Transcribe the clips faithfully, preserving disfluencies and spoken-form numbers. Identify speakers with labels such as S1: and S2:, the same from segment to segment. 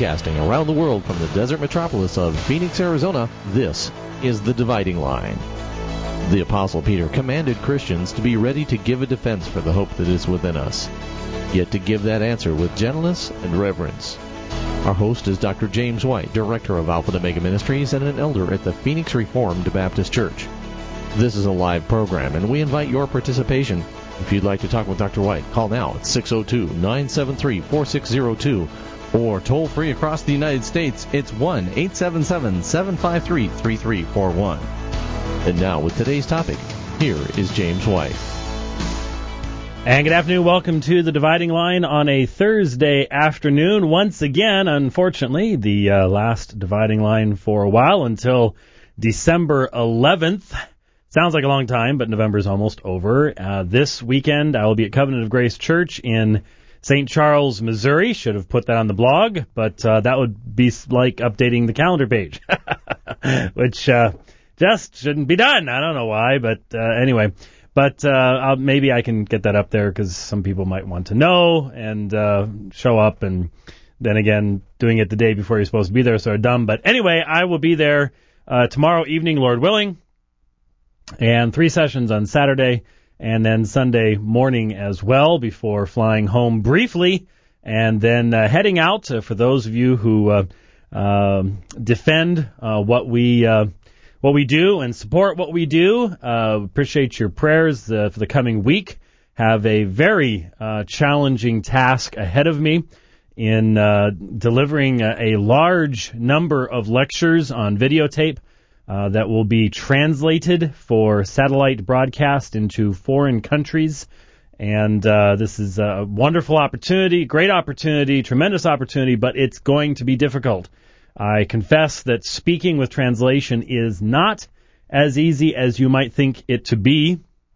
S1: Broadcasting around the world from the desert metropolis of Phoenix, Arizona, this is The Dividing Line. The Apostle Peter commanded Christians to be ready to give a defense for the hope that is within us, yet to give that answer with gentleness and reverence. Our host is Doctor James White, Director of Alpha and Omega Ministries and an elder at the Phoenix Reformed Baptist Church. This is a live program, and we invite your participation. If you'd like to talk with Doctor White, call now at six oh two, nine seven three, four six oh two, or toll free across the United States, it's one eight seven seven, seven five three, three three four one. And now, with today's topic, here is James White.
S2: And good afternoon. Welcome to The Dividing Line on a Thursday afternoon. Once again, unfortunately, the uh, last Dividing Line for a while until December eleventh. Sounds like a long time, but November's almost over. Uh, this weekend, I will be at Covenant of Grace Church in Saint Charles, Missouri. Should have put that on the blog, but uh, that would be like updating the calendar page, which uh, just shouldn't be done. I don't know why, but uh, anyway. But uh, I'll, maybe I can get that up there because some people might want to know and uh, show up. And then again, doing it the day before you're supposed to be there is sort of dumb. But anyway, I will be there uh, tomorrow evening, Lord willing. And three sessions on Saturday, and then Sunday morning as well, before flying home briefly, and then uh, heading out. Uh, for those of you who uh, uh, defend uh, what we uh, what we do and support what we do, uh, appreciate your prayers uh, for the coming week. Have a very uh, challenging task ahead of me in uh, delivering a, a large number of lectures on videotape. Uh, that will be translated for satellite broadcast into foreign countries. And uh, this is a wonderful opportunity, great opportunity, tremendous opportunity, but it's going to be difficult. I confess that speaking with translation is not as easy as you might think it to be.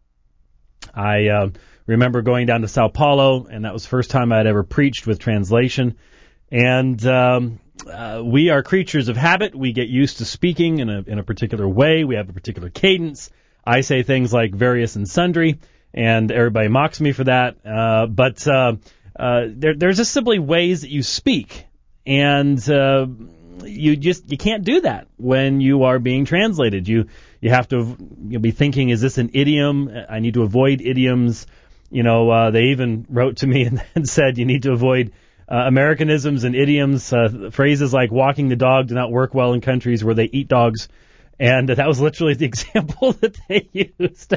S2: I uh, remember going down to Sao Paulo, and that was the first time I'd ever preached with translation. And um, uh, we are creatures of habit. We get used to speaking in a in a particular way. We have a particular cadence. I say things like various and sundry, and everybody mocks me for that. Uh, but uh, uh, there, there's just simply ways that you speak, and uh, you just you can't do that when you are being translated. You you have to you'll be thinking, is this an idiom? I need to avoid idioms. You know, uh, they even wrote to me and, and said you need to avoid Uh, Americanisms and idioms, uh, phrases like walking the dog do not work well in countries where they eat dogs. And uh, that was literally the example that they used.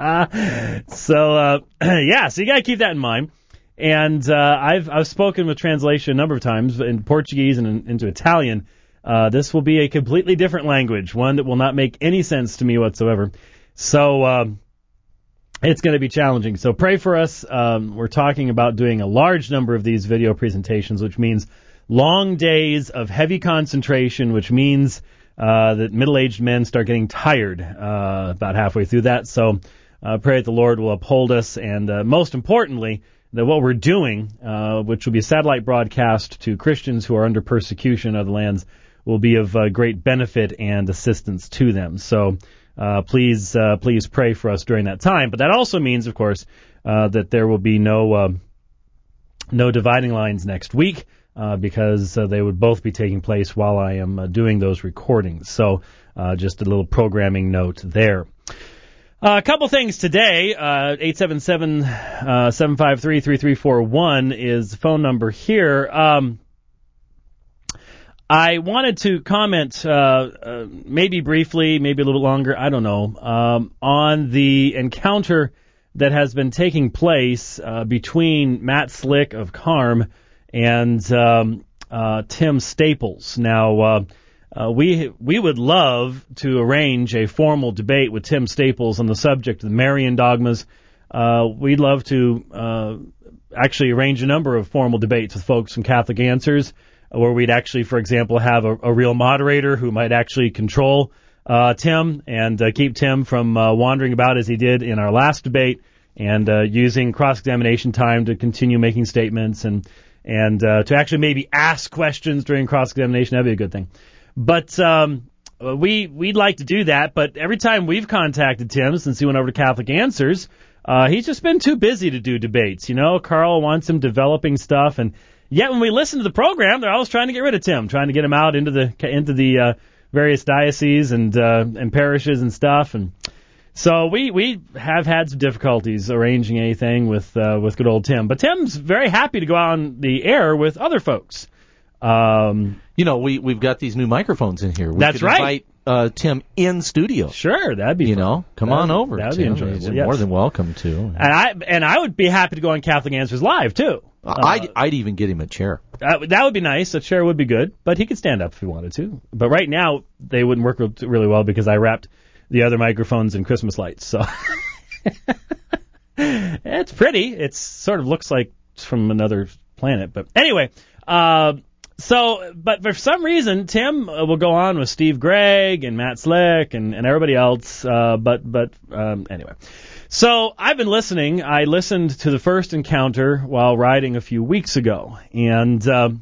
S2: so, uh, yeah, so you got to keep that in mind. And uh, I've I've spoken with translation a number of times in Portuguese and in, into Italian. Uh, this will be a completely different language, one that will not make any sense to me whatsoever. So, um, it's going to be challenging. So pray for us. Um, we're talking about doing a large number of these video presentations, which means long days of heavy concentration, which means uh, that middle-aged men start getting tired uh, about halfway through that. So uh, pray that the Lord will uphold us, and uh, most importantly, that what we're doing, uh, which will be a satellite broadcast to Christians who are under persecution in other lands, will be of uh, great benefit and assistance to them. So Uh, please, uh, please pray for us during that time. But that also means, of course, uh, that there will be no, uh, no dividing lines next week, uh, because uh, they would both be taking place while I am uh, doing those recordings. So, uh, just a little programming note there. Uh, a couple things today. Uh, eight seven seven, seven five three, three three four one is the phone number here. Um, I wanted to comment, uh, uh, maybe briefly, maybe a little longer, I don't know, um, on the encounter that has been taking place uh, between Matt Slick of Carm and um, uh, Tim Staples. Now, uh, uh, we we would love to arrange a formal debate with Tim Staples on the subject of the Marian dogmas. Uh, we'd love to uh, actually arrange a number of formal debates with folks from Catholic Answers, where we'd actually, for example, have a, a real moderator who might actually control uh, Tim and uh, keep Tim from uh, wandering about as he did in our last debate, and uh, using cross-examination time to continue making statements and and uh, to actually maybe ask questions during cross-examination. That'd be a good thing. But um, we, we'd like to do that, but every time we've contacted Tim since he went over to Catholic Answers, uh, he's just been too busy to do debates. You know, Carl wants him developing stuff, and Yet when we listen to the program, they're always trying to get rid of Tim, trying to get him out into the into the uh, various dioceses and uh, and parishes and stuff. And so we we have had some difficulties arranging anything with uh, with good old Tim. But Tim's very happy to go out on the air with other folks. Um,
S1: you know, we we've got these new microphones in here. We
S2: that's
S1: could
S2: right.
S1: Invite uh, Tim in studio.
S2: Sure, that'd be
S1: you
S2: fun.
S1: know, come
S2: that'd,
S1: on over.
S2: That'd
S1: Tim.
S2: be enjoyable.
S1: You're
S2: yes.
S1: more than welcome to.
S2: And I and I would be happy to go on Catholic Answers Live too.
S1: Uh, I'd I'd even get him a chair.
S2: Uh, that would be nice. A chair would be good, but he could stand up if he wanted to. But right now they wouldn't work really well because I wrapped the other microphones in Christmas lights. So it's pretty. It sort of looks like it's from another planet. But anyway. Uh, So, but for some reason, Tim will go on with Steve Gregg and Matt Slick and, and everybody else. Uh, but, but, um, anyway. So I've been listening. I listened to the first encounter while riding a few weeks ago. And, um,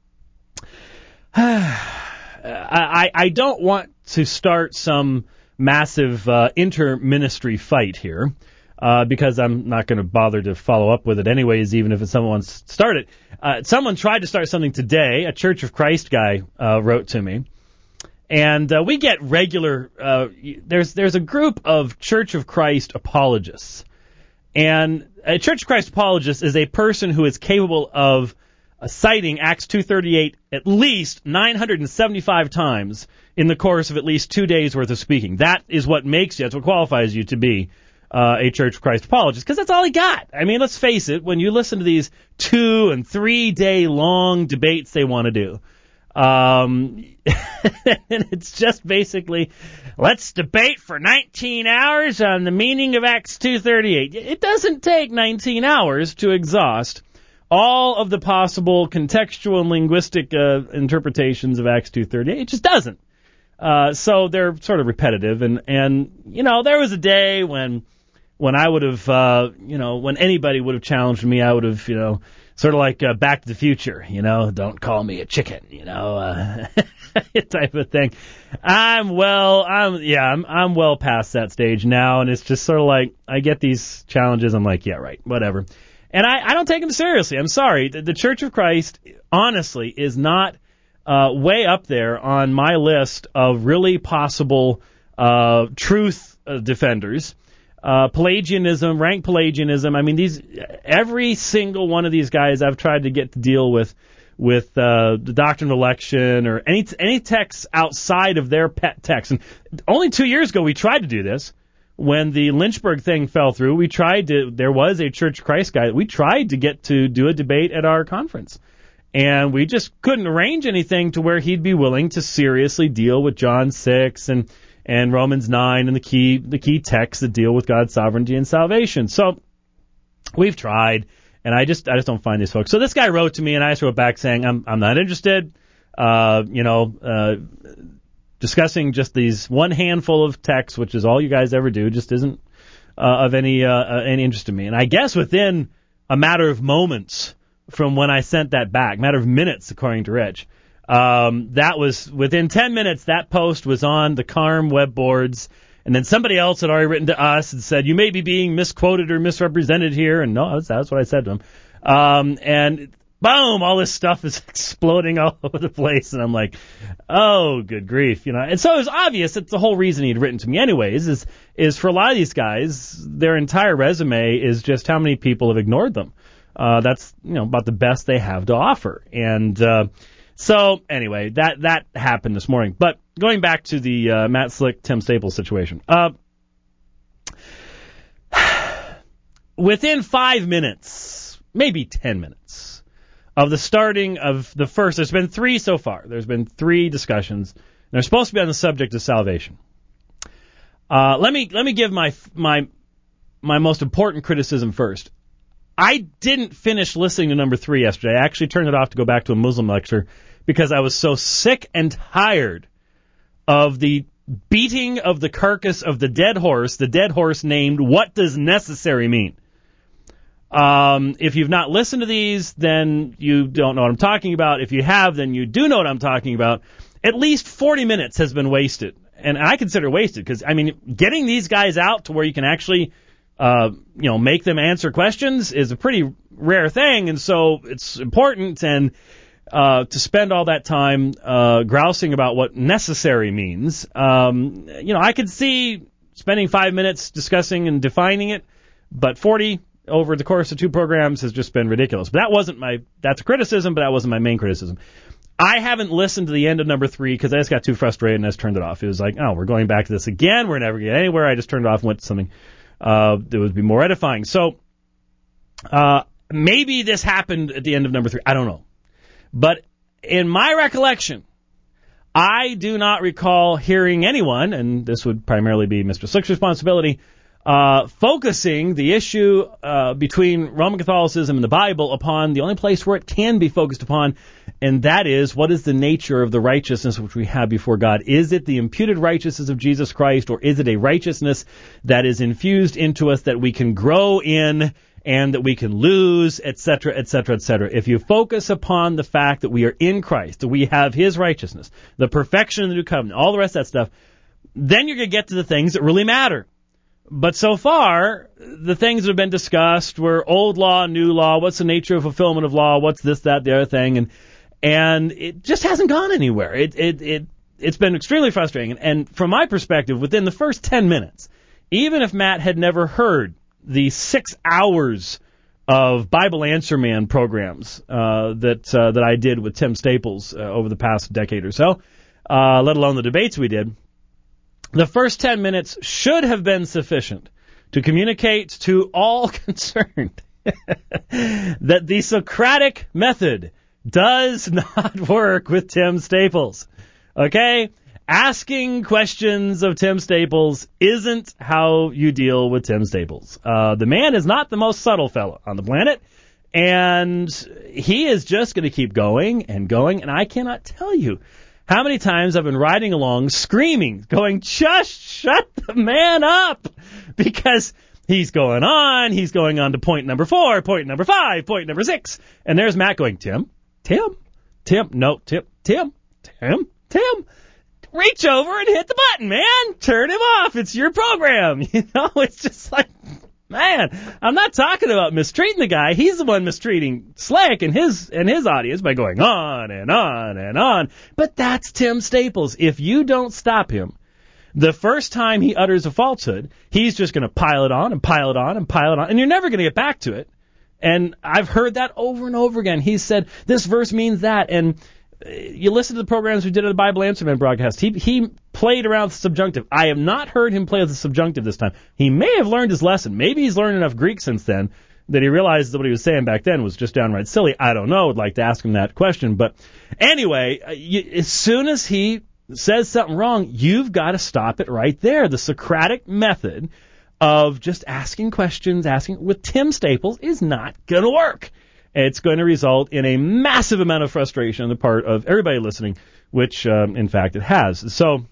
S2: I, I don't want to start some massive, uh, inter-ministry fight here. Uh, because I'm not going to bother to follow up with it anyways, even if it's someone started. Uh, someone tried to start something today. A Church of Christ guy uh, wrote to me. And uh, we get regular, uh, there's there's a group of Church of Christ apologists. And a Church of Christ apologist is a person who is capable of uh, citing Acts two thirty-eight at least nine hundred seventy-five times in the course of at least two days' worth of speaking. That is what makes you, that's what qualifies you to be Uh, a Church of Christ apologist, because that's all he got. I mean, let's face it, when you listen to these two and three day long debates they want to do, um, and it's just basically, let's debate for nineteen hours on the meaning of Acts two thirty-eight. It doesn't take nineteen hours to exhaust all of the possible contextual and linguistic uh, interpretations of Acts two thirty-eight. It just doesn't. Uh, so they're sort of repetitive, and, and, you know, there was a day when, when I would have, uh, you know, when anybody would have challenged me, I would have, you know, sort of like uh, Back to the Future, you know, don't call me a chicken, you know, uh, type of thing. I'm well, I'm, yeah, I'm, I'm well past that stage now, and it's just sort of like, I get these challenges, I'm like, yeah, right, whatever. And I, I don't take them seriously, I'm sorry. The, the Church of Christ, honestly, is not uh, way up there on my list of really possible uh, truth uh, defenders. Uh, Pelagianism, rank Pelagianism. I mean, these every single one of these guys I've tried to get to deal with, with uh, the doctrine of election or any any texts outside of their pet text. And only two years ago we tried to do this. When the Lynchburg thing fell through, we tried to. There was a Church of Christ guy. We tried to get to do a debate at our conference, and we just couldn't arrange anything to where he'd be willing to seriously deal with John six and. and Romans nine and the key the key texts that deal with God's sovereignty and salvation. So we've tried, and I just I just don't find these folks. So this guy wrote to me, and I just wrote back saying I'm I'm not interested. Uh, you know, uh, discussing just these one handful of texts, which is all you guys ever do, just isn't uh, of any uh, uh, any interest to me. And I guess within a matter of moments from when I sent that back, matter of minutes, according to Rich. Um, that was within ten minutes, that post was on the C A R M web boards, and then somebody else had already written to us and said, you may be being misquoted or misrepresented here, and no, that's, that's what I said to him. Um, and boom, all this stuff is exploding all over the place, and I'm like, oh, good grief, you know. And so it was obvious that the whole reason he'd written to me anyways is, is for a lot of these guys, their entire resume is just how many people have ignored them. Uh, that's, you know, about the best they have to offer. And, uh, So, anyway, that that happened this morning. But going back to the uh, Matt Slick, Tim Staples situation. Uh, within five minutes, maybe ten minutes, of the starting of the first, there's been three so far. There's been three discussions. They're supposed to be on the subject of salvation. Uh, let me let me give my my my most important criticism first. I didn't finish listening to number three yesterday. I actually turned it off to go back to a Muslim lecture because I was so sick and tired of the beating of the carcass of the dead horse, the dead horse named What Does Necessary Mean? Um, if you've not listened to these, then you don't know what I'm talking about. If you have, then you do know what I'm talking about. At least forty minutes has been wasted. And I consider wasted because, I mean, getting these guys out to where you can actually uh, you know, make them answer questions is a pretty rare thing, and so it's important and uh, to spend all that time uh, grousing about what necessary means. Um, you know, I could see spending five minutes discussing and defining it, but forty over the course of two programs has just been ridiculous. But that wasn't my, that's a criticism, but that wasn't my main criticism. I haven't listened to the end of number three because I just got too frustrated and I just turned it off. It was like, oh, we're going back to this again. We're never getting anywhere. I just turned it off and went to something uh, that would be more edifying. So uh, maybe this happened at the end of number three. I don't know. But in my recollection, I do not recall hearing anyone, and this would primarily be Mister Slick's responsibility, Uh, focusing the issue uh, between Roman Catholicism and the Bible upon the only place where it can be focused upon, and that is, what is the nature of the righteousness which we have before God? Is it the imputed righteousness of Jesus Christ, or is it a righteousness that is infused into us that we can grow in and that we can lose, et cetera, et cetera, et cetera? If you focus upon the fact that we are in Christ, that we have His righteousness, the perfection of the new covenant, all the rest of that stuff, then you're going to get to the things that really matter. But so far, the things that have been discussed were old law, new law, what's the nature of fulfillment of law, what's this, that, the other thing, and and it just hasn't gone anywhere. It it it it's been extremely frustrating. And from my perspective, within the first ten minutes, even if Matt had never heard the six hours of Bible Answer Man programs uh, that uh, that I did with Tim Staples uh, over the past decade or so, uh, let alone the debates we did, the first ten minutes should have been sufficient to communicate to all concerned that the Socratic method does not work with Tim Staples. Okay? Asking questions of Tim Staples isn't how you deal with Tim Staples. Uh, the man is not the most subtle fellow on the planet, and he is just going to keep going and going, and I cannot tell you how many times I've been riding along screaming, going, just shut the man up, because he's going on, he's going on to point number four, point number five, point number six, and there's Matt going, Tim, Tim, Tim, no, Tim, Tim, Tim, Tim, reach over and hit the button, man, turn him off, it's your program, you know, it's just like, man, I'm not talking about mistreating the guy. He's the one mistreating Slick and his and his audience by going on and on and on. But that's Tim Staples. If you don't stop him, the first time he utters a falsehood, he's just going to pile it on and pile it on and pile it on, and you're never going to get back to it. And I've heard that over and over again. He said, this verse means that, and you listen to the programs we did at the Bible Answer Man broadcast. He he played around with the subjunctive. I have not heard him play with the subjunctive this time. He may have learned his lesson. Maybe he's learned enough Greek since then that he realized that what he was saying back then was just downright silly. I don't know. I'd like to ask him that question. But anyway, you, as soon as he says something wrong, you've got to stop it right there. The Socratic method of just asking questions, asking with Tim Staples is not going to work. It's going to result in a massive amount of frustration on the part of everybody listening, which, um, in fact, it has. So,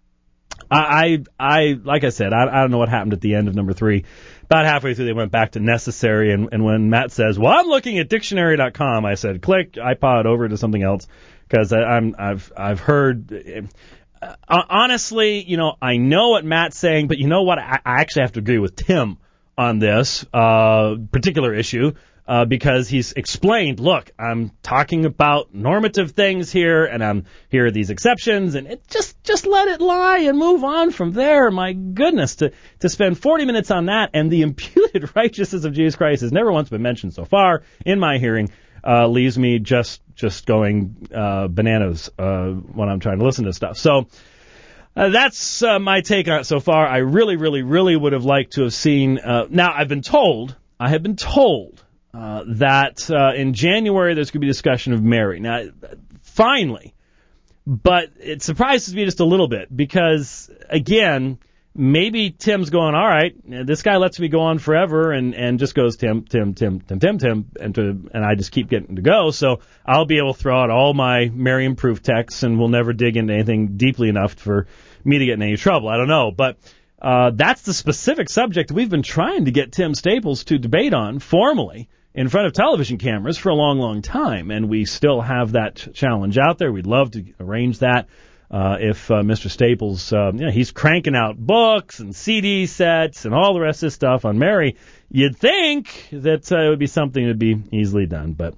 S2: I, I, I like I said, I, I don't know what happened at the end of number three. About halfway through, they went back to necessary, and, and when Matt says, well, I'm looking at dictionary dot com, I said, click, iPod over to something else, because I'm, I've, I've heard, uh, honestly, you know, I know what Matt's saying, but you know what, I, I actually have to agree with Tim on this, uh, particular issue. Uh, because he's explained, look, I'm talking about normative things here, and I'm here are these exceptions, and it just just let it lie and move on from there. My goodness, to to spend forty minutes on that, and the imputed righteousness of Jesus Christ has never once been mentioned so far in my hearing, uh, leaves me just just going uh, bananas uh, when I'm trying to listen to stuff. So uh, that's uh, my take on it so far. I really, really, really would have liked to have seen. Uh, now I've been told, I have been told. Uh, that uh, in January there's going to be discussion of Mary. Now, finally, but it surprises me just a little bit because, again, maybe Tim's going, all right, this guy lets me go on forever and, and just goes Tim, Tim, Tim, Tim, Tim, Tim, and, to, and I just keep getting to go. So I'll be able to throw out all my Marian-proof texts and we'll never dig into anything deeply enough for me to get in any trouble. I don't know, but uh, that's the specific subject we've been trying to get Tim Staples to debate on formally in front of television cameras for a long, long time, and we still have that challenge out there. We'd love to arrange that. uh, if uh, Mister Staples, uh, you know, he's cranking out books and C D sets and all the rest of this stuff on Mary, you'd think that uh, it would be something that would be easily done. But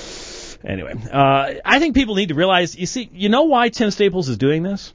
S2: anyway, uh, I think people need to realize, you see, you know why Tim Staples is doing this?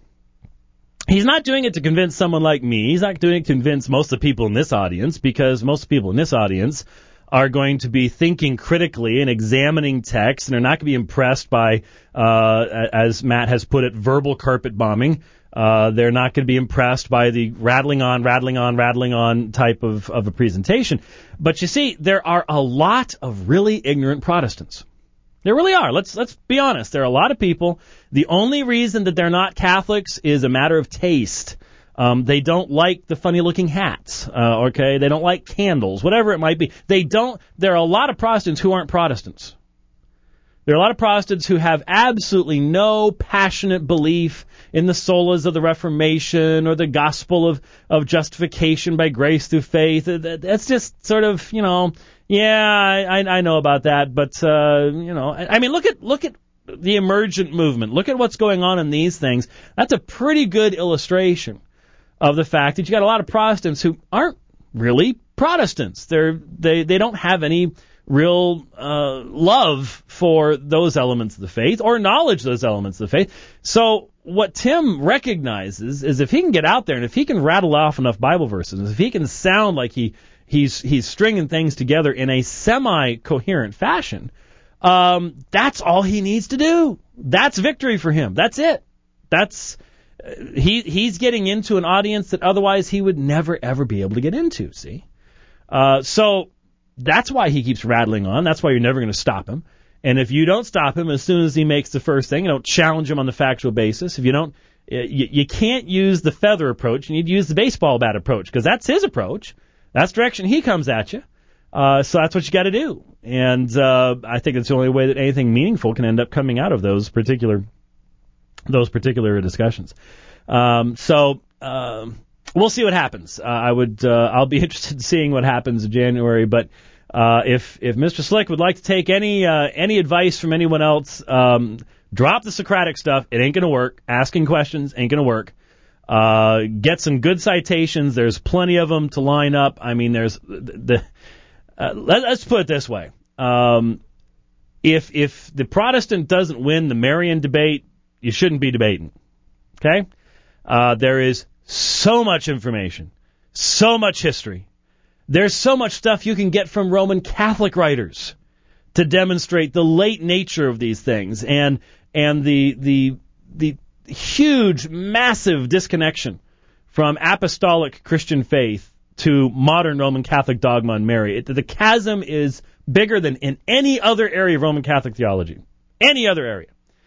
S2: He's not doing it to convince someone like me. He's not doing it to convince most of the people in this audience, because most people in this audience are going to be thinking critically and examining text, and are not going to be impressed by, uh, as Matt has put it, verbal carpet bombing. Uh, they're not going to be impressed by the rattling on, rattling on, rattling on type of, of a presentation. But you see, there are a lot of really ignorant Protestants. There really are. Let's let's be honest. There are a lot of people. The only reason that they're not Catholics is a matter of taste. Um, they don't like the funny-looking hats. Uh, okay, they don't like candles, whatever it might be. They don't. There are a lot of Protestants who aren't Protestants. There are a lot of Protestants who have absolutely no passionate belief in the solas of the Reformation or the gospel of, of justification by grace through faith. That's just sort of, you know, yeah, I, I know about that, but, uh, you know, I mean, look at, look at the emergent movement. Look at what's going on in these things. That's a pretty good illustration of the fact that you got a lot of Protestants who aren't really Protestants. They're, they, they don't have any real uh, love for those elements of the faith or knowledge of those elements of the faith. So what Tim recognizes is if he can get out there and if he can rattle off enough Bible verses, if he can sound like he he's he's stringing things together in a semi-coherent fashion, um, that's all he needs to do. That's victory for him. That's it. That's uh, he he's getting into an audience that otherwise he would never ever be able to get into. See, uh, so. That's why he keeps rattling on. That's why you're never going to stop him. And if you don't stop him as soon as he makes the first thing, you don't challenge him on the factual basis. If you don't, you, you can't use the feather approach. You need to use the baseball bat approach, because that's his approach. That's the direction he comes at you. Uh, so that's what you got to do. And uh, I think it's the only way that anything meaningful can end up coming out of those particular those particular discussions. Um, so. Um, We'll see what happens. Uh, I would, uh, I'll be interested in seeing what happens in January. But uh, if if Mister Slick would like to take any uh, any advice from anyone else, um, drop the Socratic stuff. It ain't gonna work. Asking questions ain't gonna work. Uh, get some good citations. There's plenty of them to line up. I mean, there's the. the uh, let, let's put it this way: um, if if the Protestant doesn't win the Marian debate, you shouldn't be debating. Okay? Uh, there is so much information, so much history. There's so much stuff you can get from Roman Catholic writers to demonstrate the late nature of these things and and the the the huge, massive disconnection from apostolic Christian faith to modern Roman Catholic dogma on Mary. It, the chasm is bigger than in any other area of Roman Catholic theology, any other area.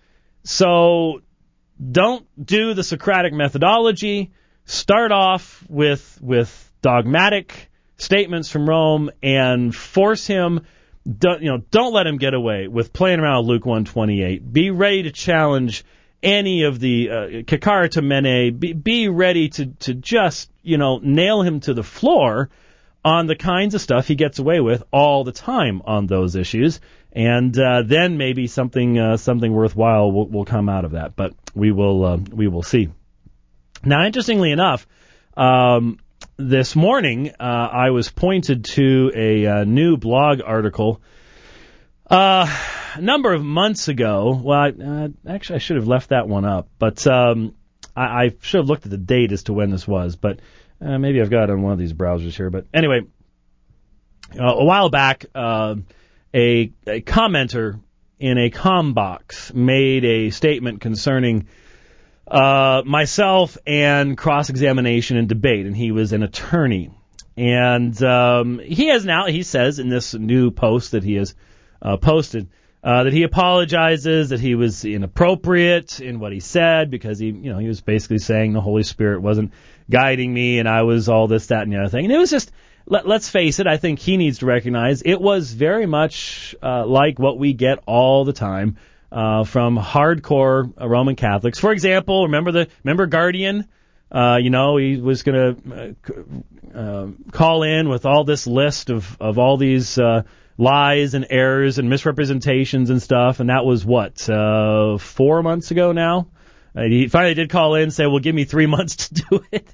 S2: So don't do the Socratic methodology. Start off with with dogmatic statements from Rome and force him. Don't, you know, don't let him get away with playing around with Luke one twenty-eight. Be ready to challenge any of the uh, Kakara Mene. Be, be ready to to just you know nail him to the floor on the kinds of stuff he gets away with all the time on those issues, and uh, then maybe something uh, something worthwhile will, will come out of that. But we will uh, we will see. Now, interestingly enough, um, this morning uh, I was pointed to a uh, new blog article uh, a number of months ago. Well, I, uh, actually, I should have left that one up, but um, I, I should have looked at the date as to when this was. But uh, maybe I've got it on one of these browsers here. But anyway, uh, a while back, uh, a, a commenter in a com box made a statement concerning Uh, myself and cross-examination and debate, and he was an attorney. And um, he has now, he says in this new post that he has uh, posted, uh, that he apologizes, that he was inappropriate in what he said, because he, you know, he was basically saying the Holy Spirit wasn't guiding me, and I was all this, that, and the other thing. And it was just, let, let's face it, I think he needs to recognize it was very much uh, like what we get all the time Uh, from hardcore uh, Roman Catholics. For example, remember the remember Guardian? Uh, you know, he was going to uh, uh, call in with all this list of, of all these uh, lies and errors and misrepresentations and stuff, and that was what, uh, four months ago now? Uh, he finally did call in and say, well, give me three months to do it.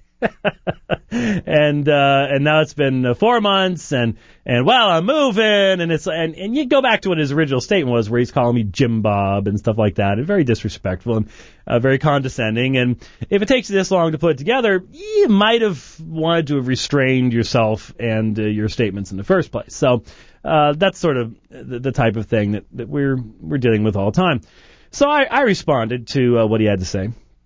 S2: and uh, and now it's been uh, four months, and, and well, I'm moving, and it's and, and you go back to what his original statement was, where he's calling me Jim Bob and stuff like that, and very disrespectful and uh, very condescending. And if it takes you this long to put it together, you might have wanted to have restrained yourself and uh, your statements in the first place. So uh, that's sort of the, the type of thing that, that we're we're dealing with all the time. So I, I responded to uh, what he had to say.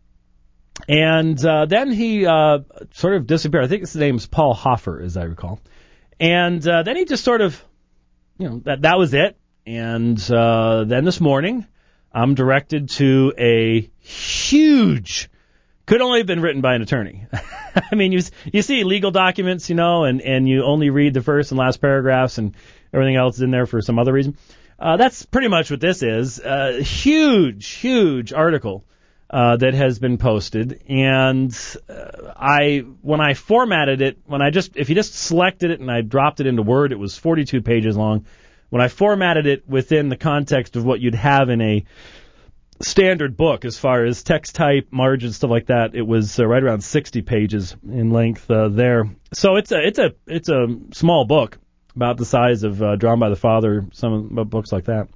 S2: And uh, then he uh, sort of disappeared. I think his name's Paul Hoffer, as I recall. And uh, then he just sort of, you know, that that was it. And uh, then this morning, I'm directed to a huge, could only have been written by an attorney. I mean, you you see legal documents, you know, and, and you only read the first and last paragraphs, and everything else is in there for some other reason. Uh, that's pretty much what this is. A huge, huge article. Uh, that has been posted, and uh, I, when I formatted it, when I just, if you just selected it and I dropped it into Word, it was forty-two pages long. When I formatted it within the context of what you'd have in a standard book, as far as text type, margins, stuff like that, it was uh, right around sixty pages in length uh, there. So it's a, it's a, it's a small book, about the size of uh, Drawn by the Father, some books like that.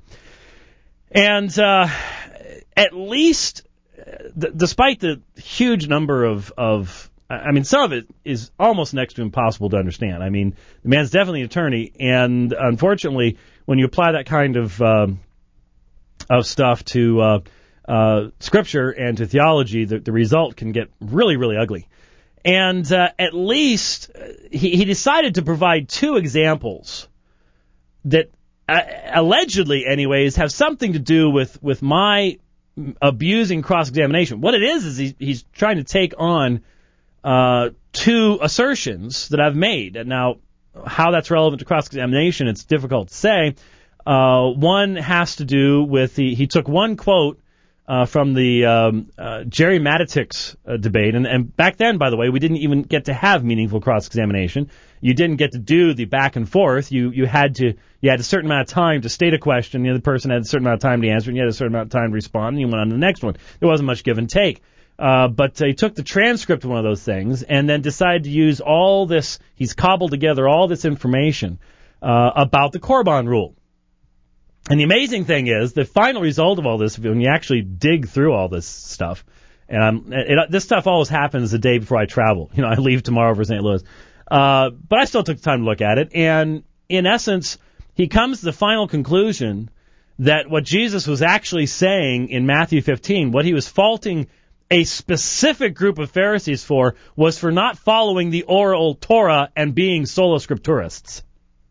S2: And uh, at least. D- despite the huge number of, of, I mean, some of it is almost next to impossible to understand. I mean, the man's definitely an attorney, and unfortunately, when you apply that kind of uh, of stuff to uh, uh, scripture and to theology, the, the result can get really, really ugly. And uh, at least he, he decided to provide two examples that uh, allegedly, anyways, have something to do with, with my abusing cross-examination. What it is is he, he's trying to take on uh, two assertions that I've made. And now, how that's relevant to cross-examination, it's difficult to say. Uh, one has to do with the, he took one quote uh, from the um, uh, Jerry Matetics uh, debate, and, and back then, by the way, we didn't even get to have meaningful cross-examination. You didn't get to do the back and forth. You you had to you had a certain amount of time to state a question. The other person had a certain amount of time to answer, and you had a certain amount of time to respond, and you went on to the next one. There wasn't much give and take. Uh, but uh, he took the transcript of one of those things and then decided to use all this. He's cobbled together all this information uh, about the Korban rule. And the amazing thing is, the final result of all this, when you actually dig through all this stuff, and I'm, it, this stuff always happens the day before I travel. You know, I leave tomorrow for Saint Louis. Uh, but I still took the time to look at it. And in essence, he comes to the final conclusion that what Jesus was actually saying in Matthew fifteen, what he was faulting a specific group of Pharisees for, was for not following the oral Torah and being sola scripturists.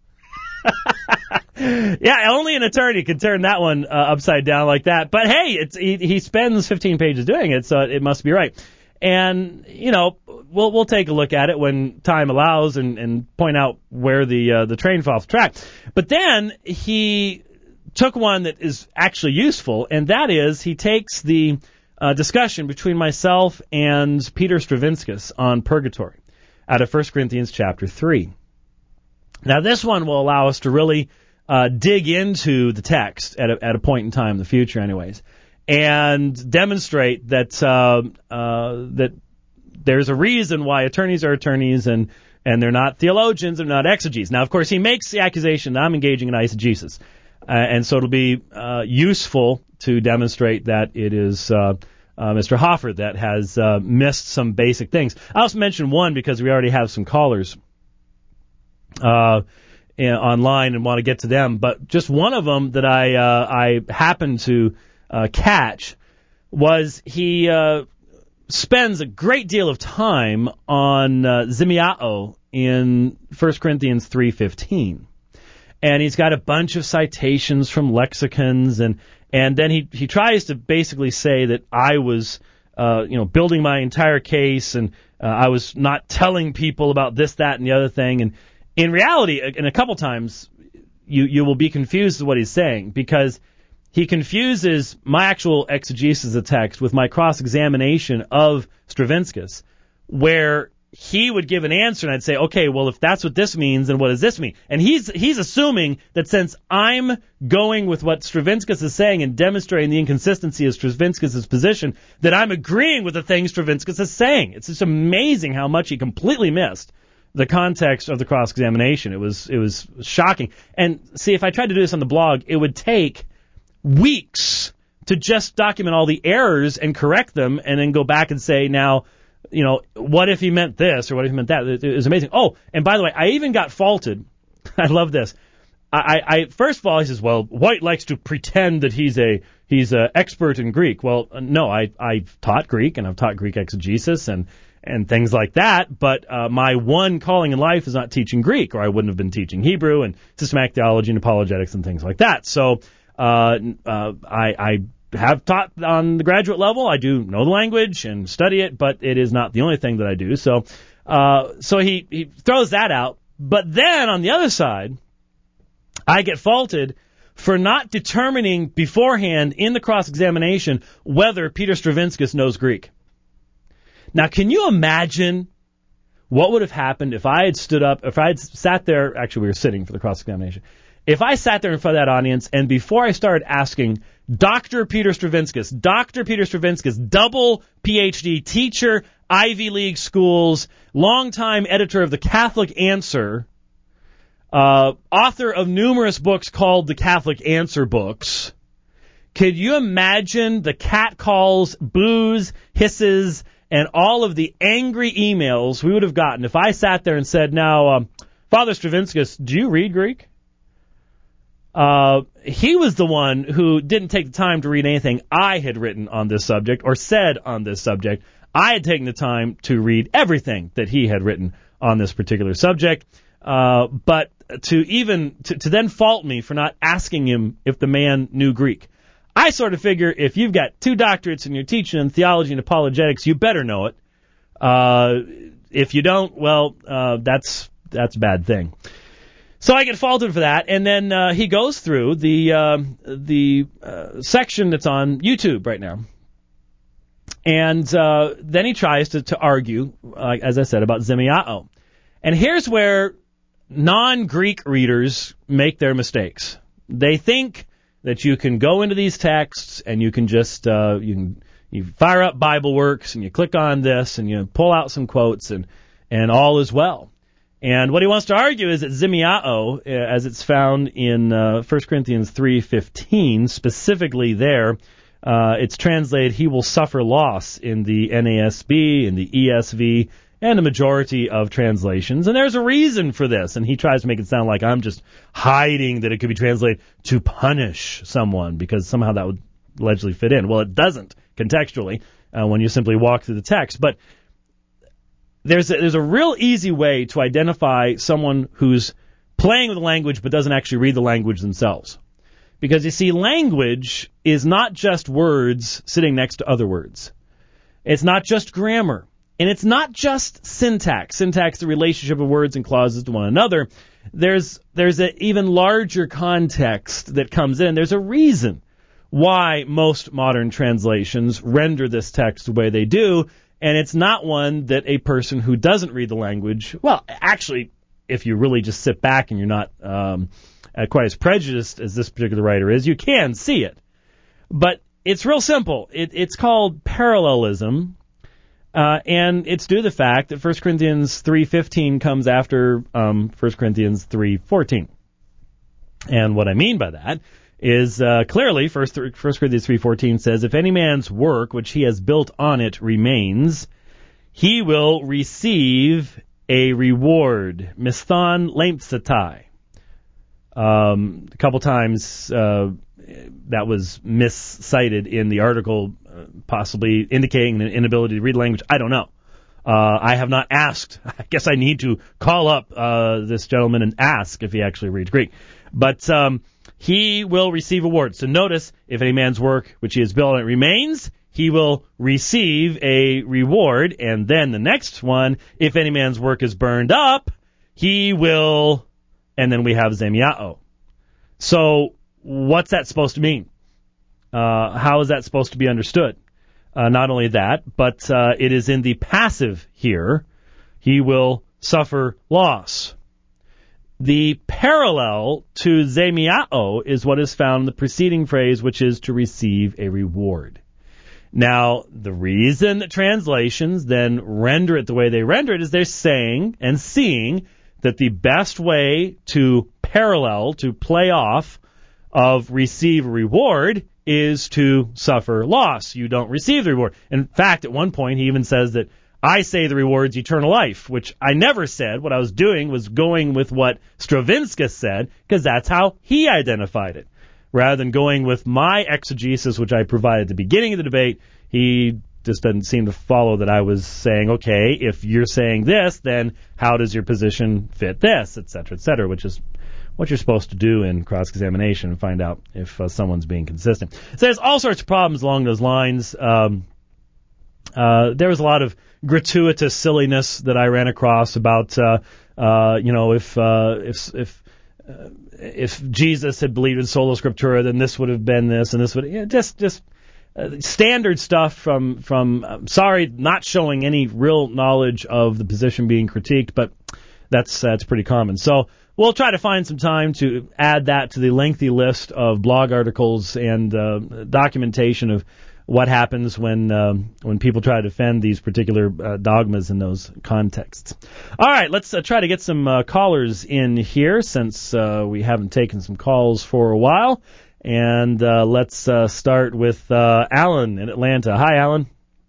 S2: Yeah, only an attorney can turn that one uh, upside down like that. But hey, it's he, he spends fifteen pages doing it, so it must be right. And, you know, we'll we'll take a look at it when time allows and, and point out where the uh, the train fell off the track. But then he took one that is actually useful, and that is he takes the uh, discussion between myself and Peter Stravinskas on purgatory out of First Corinthians chapter three. Now, this one will allow us to really uh, dig into the text at a, at a point in time in the future, anyways, and demonstrate that uh, uh, that there's a reason why attorneys are attorneys and, and they're not theologians, they're not exegetes. Now, of course, he makes the accusation that I'm engaging in eisegesis, uh, and so it'll be uh, useful to demonstrate that it is uh, uh, Mister Hoffer that has uh, missed some basic things. I also mentioned one because we already have some callers uh, in, online and want to get to them, but just one of them that I uh, I happened to uh, catch was he uh, spends a great deal of time on uh, Zimiao in First Corinthians three fifteen, and he's got a bunch of citations from lexicons, and and then he he tries to basically say that I was uh, you know building my entire case, and uh, I was not telling people about this, that, and the other thing, and in reality, and a couple times, you, you will be confused with what he's saying, because he confuses my actual exegesis of the text with my cross-examination of Stravinskas, where he would give an answer, and I'd say, okay, well, if that's what this means, then what does this mean? And he's he's assuming that since I'm going with what Stravinskas is saying and demonstrating the inconsistency of Stravinskas' position, that I'm agreeing with the things Stravinskas is saying. It's just amazing how much he completely missed the context of the cross-examination. It was it was shocking. And see, if I tried to do this on the blog, it would take weeks to just document all the errors and correct them, and then go back and say, now, you know, what if he meant this or what if he meant that? It, it was amazing. Oh, and by the way, I even got faulted. I love this. I, I first of all, he says, well, White likes to pretend that he's a he's an expert in Greek. Well, no, I I've taught Greek and I've taught Greek exegesis and and things like that. But uh, my one calling in life is not teaching Greek, or I wouldn't have been teaching Hebrew and systematic theology and apologetics and things like that. So uh, uh, I. I have taught on the graduate level. I do know the language and study it, but it is not the only thing that I do. So, uh, so he, he throws that out. But then on the other side, I get faulted for not determining beforehand in the cross-examination whether Peter Stravinskas knows Greek. Now, can you imagine what would have happened if I had stood up, if I had sat there, actually we were sitting for the cross-examination, if I sat there in front of that audience and before I started asking Doctor Peter Stravinskas, Doctor Peter Stravinskas, double P H D teacher, Ivy League schools, longtime editor of the Catholic Answer, uh, author of numerous books called the Catholic Answer books, could you imagine the catcalls, boos, hisses, and all of the angry emails we would have gotten if I sat there and said, now, um, Father Stravinskas, do you read Greek? Uh, he was the one who didn't take the time to read anything I had written on this subject or said on this subject. I had taken the time to read everything that he had written on this particular subject. Uh, but to even, to, to then fault me for not asking him if the man knew Greek. I sort of figure if you've got two doctorates and you're teaching in theology and apologetics, you better know it. Uh, if you don't, well, uh, that's, that's a bad thing. So I get faulted for that, and then uh, he goes through the uh, the uh, section that's on YouTube right now, and uh, then he tries to, to argue, uh, as I said, about Zemiao. And here's where non-Greek readers make their mistakes. They think that you can go into these texts and you can just uh, you can you fire up BibleWorks and you click on this and you pull out some quotes and and all is well. And what he wants to argue is that Zemiao, as it's found in uh, First Corinthians three fifteen, specifically there, uh, it's translated, he will suffer loss in the N A S B, in the E S V, and a majority of translations. And there's a reason for this. And he tries to make it sound like I'm just hiding that it could be translated to punish someone, because somehow that would allegedly fit in. Well, it doesn't contextually uh, when you simply walk through the text. But There's a, there's a real easy way to identify someone who's playing with the language but doesn't actually read the language themselves. Because, you see, language is not just words sitting next to other words. It's not just grammar. And it's not just syntax. Syntax, the relationship of words and clauses to one another. There's there's an even larger context that comes in. There's a reason why most modern translations render this text the way they do. And it's not one that a person who doesn't read the language, well, actually, if you really just sit back and you're not um, quite as prejudiced as this particular writer is, you can see it. But it's real simple. It, it's called parallelism, uh, and it's due to the fact that First Corinthians three fifteen comes after um, First Corinthians three fourteen. And what I mean by that is uh, clearly First Corinthians three fourteen says, if any man's work which he has built on it remains, he will receive a reward. Misthon lempsatai. Um, a couple times uh, that was miscited in the article, uh, possibly indicating an inability to read language. I don't know. Uh, I have not asked. I guess I need to call up uh, this gentleman and ask if he actually reads Greek. But um, he will receive awards. So notice, if any man's work which he has built on it remains, he will receive a reward. And then the next one, if any man's work is burned up, he will, and then we have Zemiao. So what's that supposed to mean? Uh, how is that supposed to be understood? Uh, not only that, but uh, it is in the passive here. he will suffer loss. The parallel to zemiao is what is found in the preceding phrase, which is to receive a reward. Now, the reason that translations then render it the way they render it is they're saying and seeing that the best way to parallel, to play off of receive a reward is to suffer loss. You don't receive the reward. In fact, at one point, he even says that I say the reward's eternal life, which I never said. What I was doing was going with what Stravinsky said, because that's how he identified it. Rather than going with my exegesis, which I provided at the beginning of the debate, he just doesn't seem to follow that I was saying, okay, if you're saying this, then how does your position fit this, et cetera, et cetera, which is what you're supposed to do in cross-examination and find out if uh, someone's being consistent. So there's all sorts of problems along those lines. Um, uh, there was a lot of gratuitous silliness that I ran across about, uh, uh, you know, if uh, if if uh, if Jesus had believed in sola scriptura, then this would have been this, and this would you know, just just uh, standard stuff from from. Uh, sorry, not showing any real knowledge of the position being critiqued, but that's that's pretty common. So we'll try to find some time to add that to the lengthy list of blog articles and uh, documentation of what happens when um, when people try to defend these particular uh, dogmas in those contexts. All right, let's uh, try to get some uh, callers in here since uh, we haven't taken some calls for a while. And uh, let's uh, start with uh, Alan in Atlanta. Hi, Alan.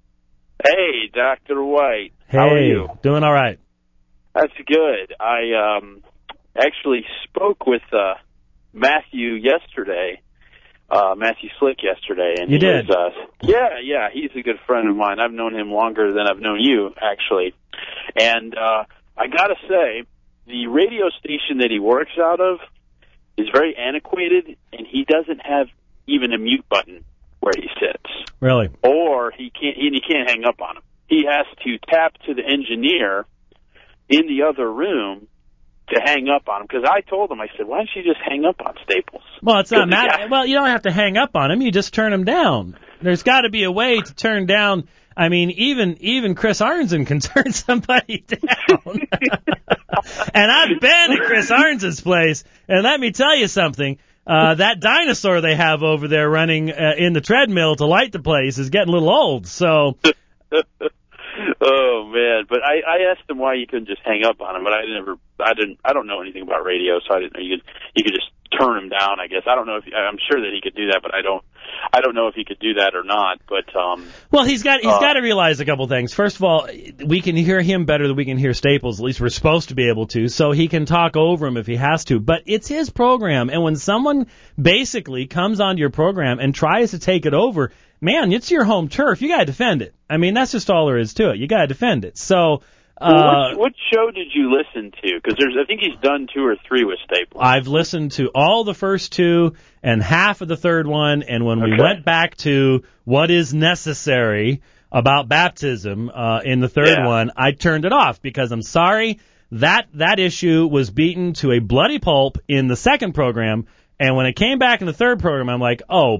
S3: Hey, Doctor White.
S2: Hey,
S3: how are you?
S2: Doing all right.
S3: That's good. I um, actually spoke with uh, Matthew yesterday. Uh, Matthew Slick yesterday, and
S2: you
S3: he
S2: did.
S3: Was, uh, yeah, yeah, he's a good friend of mine. I've known him longer than I've known you, actually. And uh, I gotta say, the radio station that he works out of is very antiquated, and he doesn't have even a mute button where he sits.
S2: Really?
S3: Or he can't. He, he can't hang up on him. He has to tap to the engineer in the other room to hang up on him, because I told him, I said, why don't you just hang up on Staples?
S2: Well, it's not matter. Well, you don't have to hang up on him. You just turn him down. There's got to be a way to turn down. I mean, even even Chris Arnzen can turn somebody down. And I've been at Chris Arnzen's place, and let me tell you something. Uh, that dinosaur they have over there running uh, in the treadmill to light the place is getting a little old. So.
S3: Oh man! But I, I asked him why you couldn't just hang up on him, but I never, I didn't, I don't know anything about radio, so I didn't know you could, you could just turn him down. I guess I don't know if I'm sure that he could do that, but I don't, I don't know if he could do that or not. But um,
S2: well, he's got he's
S3: uh,
S2: got to realize a couple things. First of all, we can hear him better than we can hear Staples. At least we're supposed to be able to, so he can talk over him if he has to. But it's his program, and when someone basically comes onto your program and tries to take it over, man, it's your home turf. You got to defend it. I mean, that's just all there is to it. You got to defend it. So, uh,
S3: well, what, what show did you listen to? Because there's, I think he's done two or three with Staples.
S2: I've listened to all the first two and half of the third one. And when we
S3: okay.
S2: went back to what is necessary about baptism uh, in the third
S3: yeah.
S2: one, I turned it off because I'm sorry that that issue was beaten to a bloody pulp in the second program. And when it came back in the third program, I'm like, oh,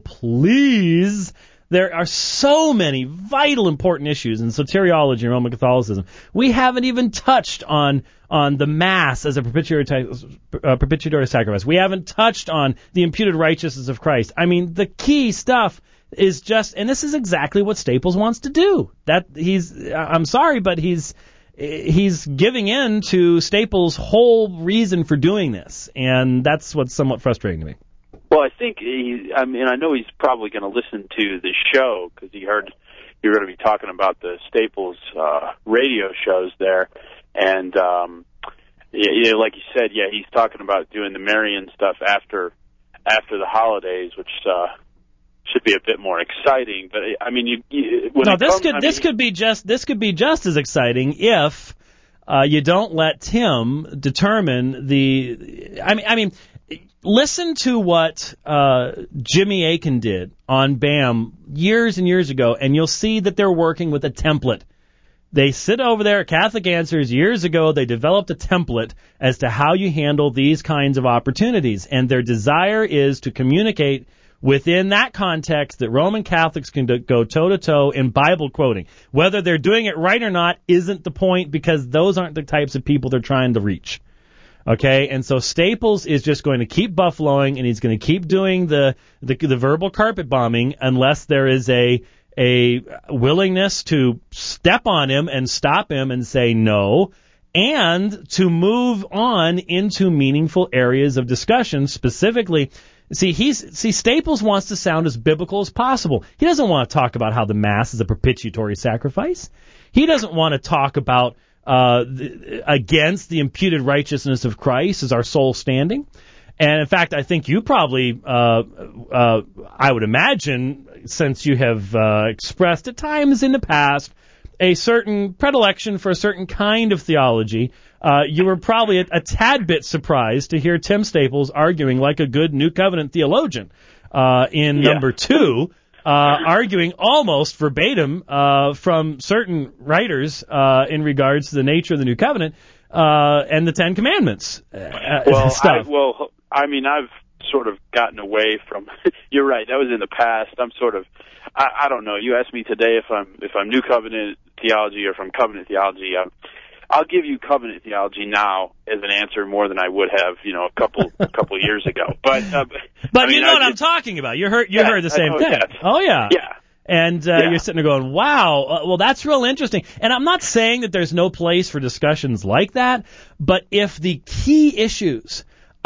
S2: please. There are so many vital, important issues in soteriology and Roman Catholicism. We haven't even touched on on the Mass as a propitiatory, uh, propitiatory sacrifice. We haven't touched on the imputed righteousness of Christ. I mean, the key stuff is just, and this is exactly what Staples wants to do. That he's, I'm sorry, but he's he's giving in to Staples' whole reason for doing this, and that's what's somewhat frustrating to me.
S3: Well, I think he, I mean, I know he's probably going to listen to the show because he heard you're going to be talking about the Staples uh, radio shows there. And, um, yeah, like you said, yeah, he's talking about doing the Marian stuff after after the holidays, which uh, should be a bit more exciting. But, I mean, you, you when
S2: no,
S3: it
S2: this
S3: comes,
S2: could
S3: I
S2: this
S3: mean,
S2: could be just this could be just as exciting if uh, you don't let Tim determine the. I mean, I mean. Listen to what uh, Jimmy Akin did on B A M years and years ago, and you'll see that they're working with a template. They sit over there at Catholic Answers years ago. They developed a template as to how you handle these kinds of opportunities, and their desire is to communicate within that context that Roman Catholics can do, go toe-to-toe in Bible quoting. Whether they're doing it right or not isn't the point, because those aren't the types of people they're trying to reach. Okay, and so Staples is just going to keep buffaloing, and he's going to keep doing the, the the verbal carpet bombing unless there is a a willingness to step on him and stop him and say no, and to move on into meaningful areas of discussion. Specifically, see he's see Staples wants to sound as biblical as possible. He doesn't want to talk about how the Mass is a propitiatory sacrifice. He doesn't want to talk about Uh, against the imputed righteousness of Christ as our sole standing. And in fact, I think you probably, uh, uh, I would imagine, since you have uh, expressed at times in the past a certain predilection for a certain kind of theology, uh, you were probably a, a tad bit surprised to hear Tim Staples arguing like a good New Covenant theologian uh, in
S3: yeah.
S2: number two. Uh, arguing almost verbatim uh, from certain writers uh, in regards to the nature of the New Covenant uh, and the Ten Commandments. Uh,
S3: well,
S2: stuff.
S3: I, well, I mean, I've sort of gotten away from. You're right. That was in the past. I'm sort of. I, I don't know. You asked me today if I'm if I'm New Covenant theology or if I'm Covenant theology. I'm, I'll give you Covenant theology now as an answer more than I would have, you know, a couple a couple years ago. But uh,
S2: but
S3: I mean,
S2: you know
S3: I
S2: what
S3: just,
S2: I'm talking about. You heard you
S3: yeah,
S2: heard the same
S3: know,
S2: thing.
S3: Yes.
S2: Oh yeah.
S3: Yeah.
S2: And uh,
S3: yeah.
S2: you're sitting there going, wow, uh, well, that's real interesting. And I'm not saying that there's no place for discussions like that, but if the key issues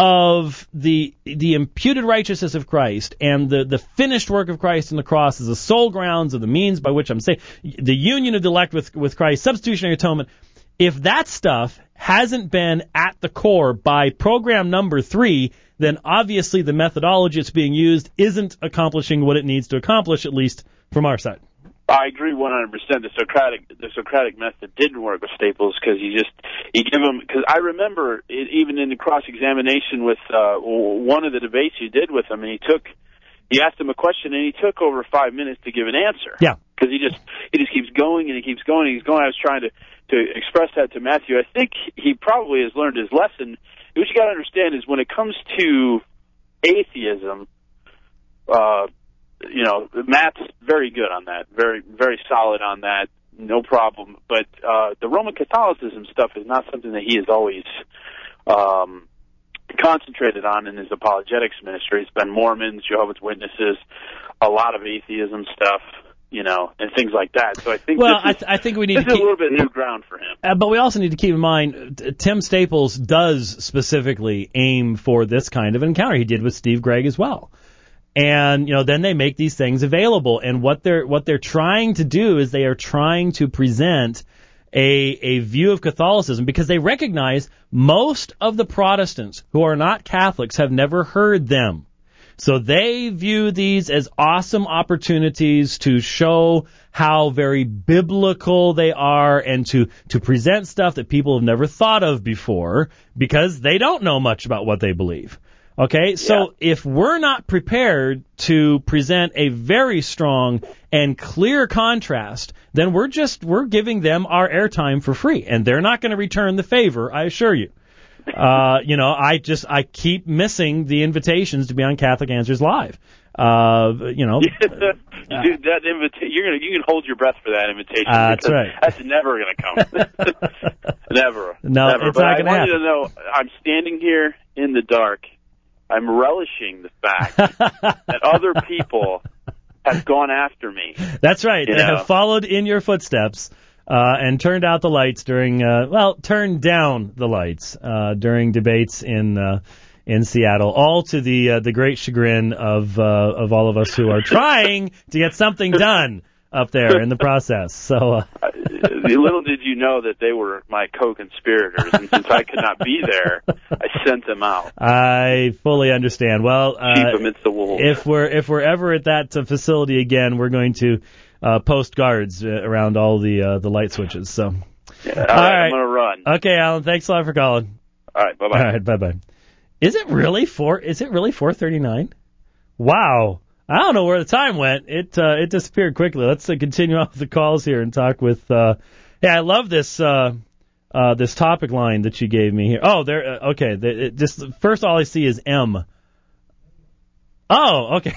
S2: of the the imputed righteousness of Christ and the, the finished work of Christ on the cross is the sole grounds of the means by which I'm saved, the union of the elect with, with Christ, substitutionary atonement, if that stuff hasn't been at the core by program number three, then obviously the methodology that's being used isn't accomplishing what it needs to accomplish, at least from our side.
S3: I agree one hundred percent. The Socratic the Socratic method didn't work with Staples because you just you give him because I remember it, even in the cross examination with uh, one of the debates you did with him, and he took he asked him a question and he took over five minutes to give an answer.
S2: Yeah,
S3: because he just he just keeps going and he keeps going and he's going. I was trying to to express that to Matthew. I think he probably has learned his lesson. What you got to understand is when it comes to atheism, uh, you know, Matt's very good on that, very, very solid on that, no problem. But uh, the Roman Catholicism stuff is not something that he has always um, concentrated on in his apologetics ministry. It's been Mormons, Jehovah's Witnesses, a lot of atheism stuff, you know, and things like that. So I think
S2: well,
S3: this is,
S2: I, th- I think we need
S3: this
S2: to
S3: is
S2: keep,
S3: a little bit new ground for him.
S2: Uh, but we also need to keep in mind, uh, Tim Staples does specifically aim for this kind of encounter. He did with Steve Gregg as well. And, you know, then they make these things available. And what they're what they're trying to do is they are trying to present a a view of Catholicism because they recognize most of the Protestants who are not Catholics have never heard them. So they view these as awesome opportunities to show how very biblical they are and to, to present stuff that people have never thought of before because they don't know much about what they believe. Okay, so
S3: yeah.
S2: if we're not prepared to present a very strong and clear contrast, then we're just, we're giving them our airtime for free, and they're not going to return the favor, I assure you. Uh, you know, I just, I keep missing the invitations to be on Catholic Answers Live. Uh, you know.
S3: Dude, that invita- you're gonna, you can hold your breath for that invitation.
S2: Uh, that's right.
S3: That's never gonna come. never.
S2: No,
S3: never.
S2: it's
S3: but
S2: not
S3: I
S2: gonna
S3: want
S2: happen.
S3: you to know, I'm standing here in the dark. I'm relishing the fact that other people have gone after me.
S2: That's right.
S3: You
S2: they
S3: know?
S2: have followed in your footsteps. Uh, and turned out the lights during, uh, well, turned down the lights uh, during debates in uh, in Seattle, all to the uh, the great chagrin of uh, of all of us who are trying to get something done up there in the process. So, uh,
S3: little did you know that they were my co-conspirators, and since I could not be there, I sent them out.
S2: I fully understand. Well, uh,
S3: sheep amidst the wolves.
S2: If we're if we're ever at that uh, facility again, we're going to. Uh, post guards uh, around all the uh, the light switches. So,
S3: yeah, all,
S2: all
S3: right,
S2: right,
S3: I'm gonna run.
S2: Okay, Alan. Thanks a lot for calling.
S3: All right, bye bye.
S2: All right, bye bye. Is it really four? Is it really four thirty nine? Wow, I don't know where the time went. It uh, it disappeared quickly. Let's uh, continue off the calls here and talk with. Uh, yeah, I love this uh, uh, this topic line that you gave me here. Oh, there. Uh, okay, the, it just first all I see is M. Oh, okay.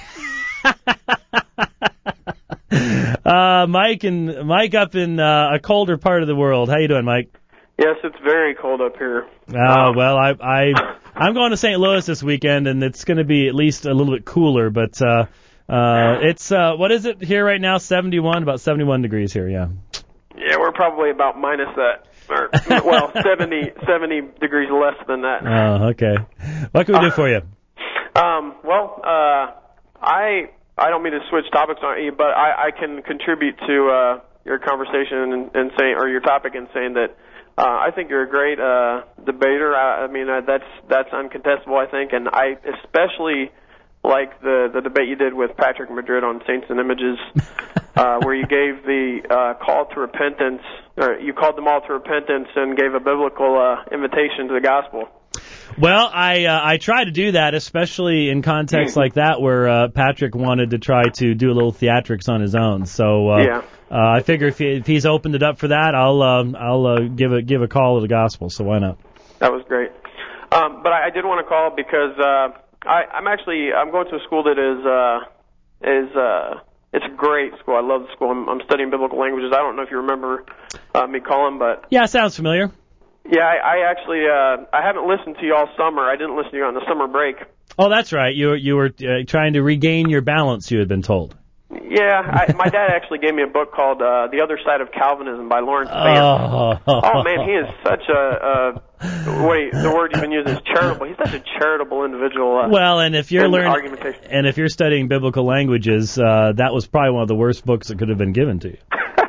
S2: uh, Mike and Mike up in uh, a colder part of the world. How you doing, Mike?
S4: Yes, it's very cold up here.
S2: Oh, well, I, I, I'm going to Saint Louis this weekend, and it's going to be at least a little bit cooler, but uh, uh, it's, uh, what is it here right now, seventy-one, about seventy-one degrees here, yeah.
S4: Yeah, we're probably about minus that, or, well, seventy, seventy degrees less than that.
S2: Oh, okay. What can we do for you?
S4: Um, well, uh, I I don't mean to switch topics on you, but I, I can contribute to uh, your conversation and, and saying, or your topic in saying that uh, I think you're a great uh, debater. I, I mean, uh, that's that's uncontestable, I think, and I especially like the the debate you did with Patrick Madrid on Saints and Images, uh, where you gave the uh, call to repentance, or you called them all to repentance and gave a biblical uh, invitation to the gospel.
S2: Well, I uh, I try to do that, especially in contexts like that where uh, Patrick wanted to try to do a little theatrics on his own. So uh,
S4: yeah.
S2: uh, I figure if, he, if he's opened it up for that, I'll uh, I'll uh, give a give a call to the gospel. So why not?
S4: That was great. Um, but I, I did want to call because uh, I, I'm actually I'm going to a school that is uh, is uh, it's a great school. I love the school. I'm, I'm studying biblical languages. I don't know if you remember uh, me calling, but
S2: yeah, sounds familiar.
S4: Yeah, I, I actually uh, I haven't listened to you all summer. I didn't listen to you on the summer break.
S2: Oh, that's right. You you were uh, trying to regain your balance. You had been told.
S4: Yeah, I, my dad actually gave me a book called uh, The Other Side of Calvinism by Lawrence Vance.
S2: Oh.
S4: oh man, he is such a uh, wait the word you've been using is charitable. He's such a charitable individual. Uh,
S2: well, and if you're learning
S4: argumentation.
S2: and if you're studying biblical languages, uh, that was probably one of the worst books that could have been given to you.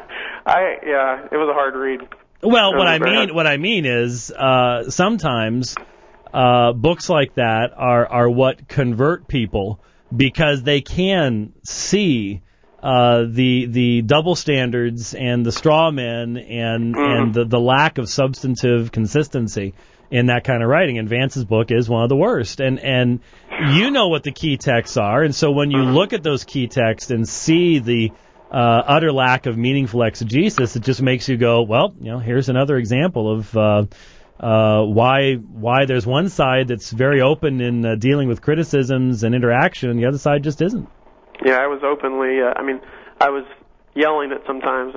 S4: I yeah, it was a hard read.
S2: Well, what I mean, what I mean is, uh, sometimes uh, books like that are, are what convert people because they can see uh, the the double standards and the straw men and mm. and the, the lack of substantive consistency in that kind of writing. And Vance's book is one of the worst. And and you know what the key texts are, and so when you look at those key texts and see the Uh, utter lack of meaningful exegesis, it just makes you go, well, you know, here's another example of uh, uh, why why there's one side that's very open in uh, dealing with criticisms and interaction, and the other side just isn't.
S4: Yeah, I was openly, uh, I mean, I was yelling it sometimes.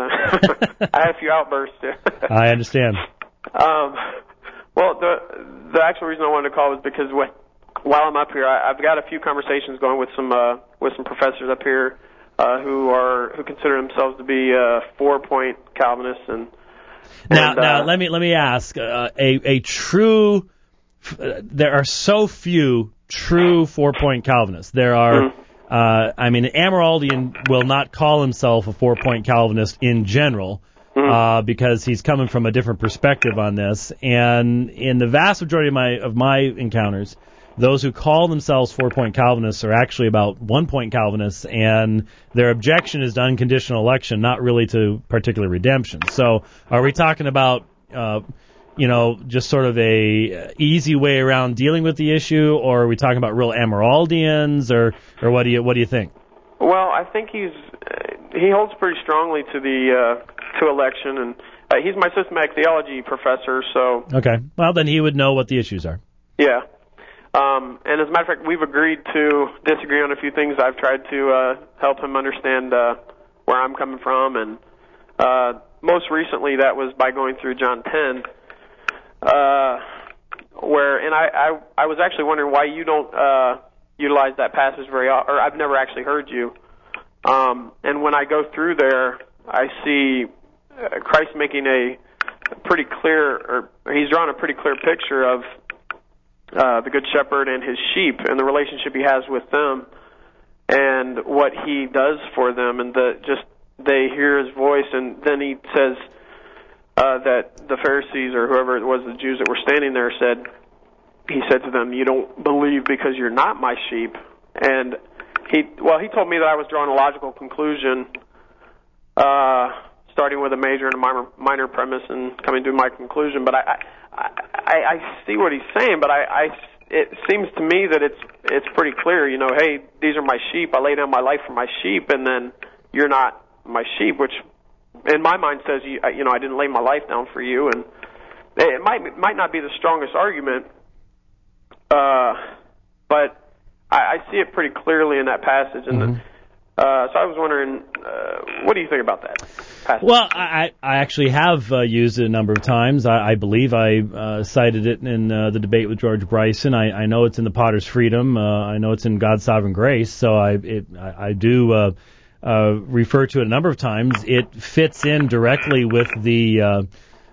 S4: I had a few outbursts.
S2: I understand.
S4: Um, well, the the actual reason I wanted to call was because when, while I'm up here, I, I've got a few conversations going with some uh, with some professors up here. Uh, who are who consider themselves to be uh, four-point Calvinists, and, and
S2: now,
S4: uh,
S2: now let me let me ask uh, a a true. Uh, there are so few true four-point Calvinists. There are, mm-hmm. uh, I mean, Amyraldian will not call himself a four-point Calvinist in general mm-hmm. uh, because he's coming from a different perspective on this. And in the vast majority of my of my encounters, those who call themselves four-point Calvinists are actually about one-point Calvinists, and their objection is to unconditional election, not really to particular redemption. So are we talking about, uh, you know, just sort of a easy way around dealing with the issue, or are we talking about real Amyraldians, or, or what do you what do you think?
S4: Well, I think he's uh, he holds pretty strongly to the uh, to election, and uh, he's my systematic theology professor. So
S2: okay, well then he would know what the issues are.
S4: Yeah. Um, and as a matter of fact, we've agreed to disagree on a few things. I've tried to uh, help him understand uh, where I'm coming from, and uh, most recently that was by going through John ten, uh, where and I, I I was actually wondering why you don't uh, utilize that passage very often, or I've never actually heard you. Um, and when I go through there, I see uh, Christ making a pretty clear, or he's drawn a pretty clear picture of Uh, the Good Shepherd and his sheep and the relationship he has with them and what he does for them, and the just they hear his voice, and then he says uh, that the Pharisees or whoever it was, the Jews that were standing there, said he said to them, "You don't believe because you're not my sheep." And he well he told me that I was drawing a logical conclusion, uh, starting with a major and a minor, minor premise and coming to my conclusion, but I. I I, I see what he's saying, but I, I, it seems to me that it's it's pretty clear. You know, hey, these are my sheep. I lay down my life for my sheep, and then you're not my sheep, which in my mind says, you, you know, I didn't lay my life down for you, and it might it might not be the strongest argument, uh, but I, I see it pretty clearly in that passage, and mm-hmm. uh, so I was wondering, uh, what do you think about that passage?
S2: Well, I, I actually have uh, used it a number of times. I, I believe I uh, cited it in uh, the debate with George Bryson. I, I know it's in the Potter's Freedom. Uh, I know it's in God's Sovereign Grace. So I it, I, I do uh, uh, refer to it a number of times. It fits in directly with the uh,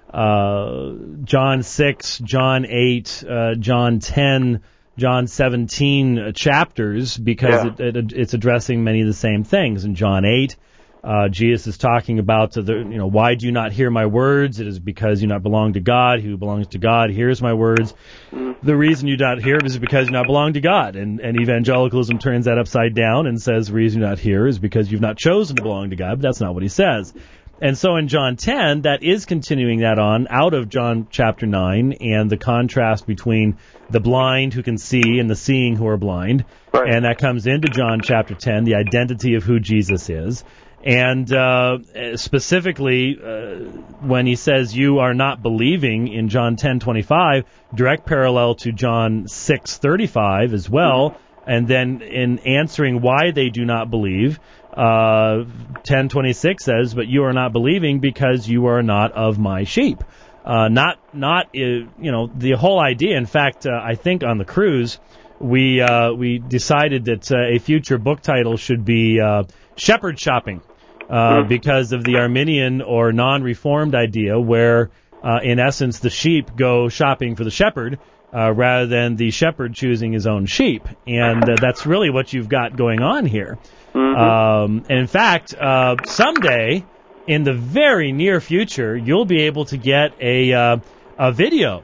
S2: uh, John six, John eight, uh, John ten, John seventeen chapters because yeah. it, it, it's addressing many of the same things. In John eight, uh, Jesus is talking about the, you know, why do you not hear my words? It is because you not belong to God. He who belongs to God hears my words. Mm. The reason you not hear is because you not belong to God. And, and evangelicalism turns that upside down and says the reason you not hear is because you've not chosen to belong to God. But that's not what he says. And so in John ten, that is continuing that on out of John chapter nine and the contrast between the blind who can see and the seeing who are blind. Right. And that comes into John chapter ten, the identity of who Jesus is. And uh, specifically, uh, when he says you are not believing in John ten twenty-five, direct parallel to John six thirty-five as well. Mm-hmm. And then in answering why they do not believe, Uh, ten twenty-six says, but you are not believing because you are not of my sheep. Uh, not, not, uh, you know, the whole idea. In fact, uh, I think on the cruise, we, uh, we decided that uh, a future book title should be, uh, Shepherd Shopping, uh, because of the Arminian or non-reformed idea where, uh, in essence, the sheep go shopping for the shepherd, uh, rather than the shepherd choosing his own sheep. And uh, that's really what you've got going on here. Mm-hmm. Um, and in fact, uh, someday, in the very near future, you'll be able to get a uh, a video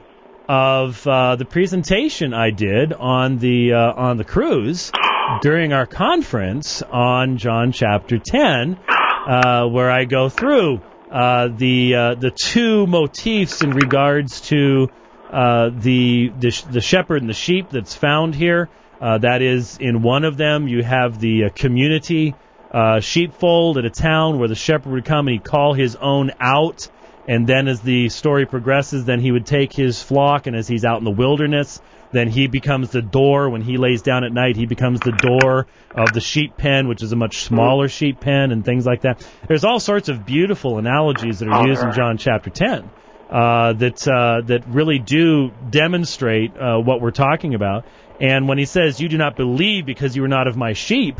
S2: of uh, the presentation I did on the uh, on the cruise during our conference on John chapter ten, uh, where I go through uh, the uh, the two motifs in regards to uh, the, the the shepherd and the sheep that's found here. Uh, that is, in one of them, you have the uh, community uh, sheepfold at a town where the shepherd would come and he'd call his own out. And then as the story progresses, then he would take his flock, and as he's out in the wilderness, then he becomes the door. When he lays down at night, he becomes the door of the sheep pen, which is a much smaller sheep pen, and things like that. There's all sorts of beautiful analogies that are used in John chapter ten uh, that uh, that really do demonstrate uh, what we're talking about. And when he says, you do not believe because you are not of my sheep,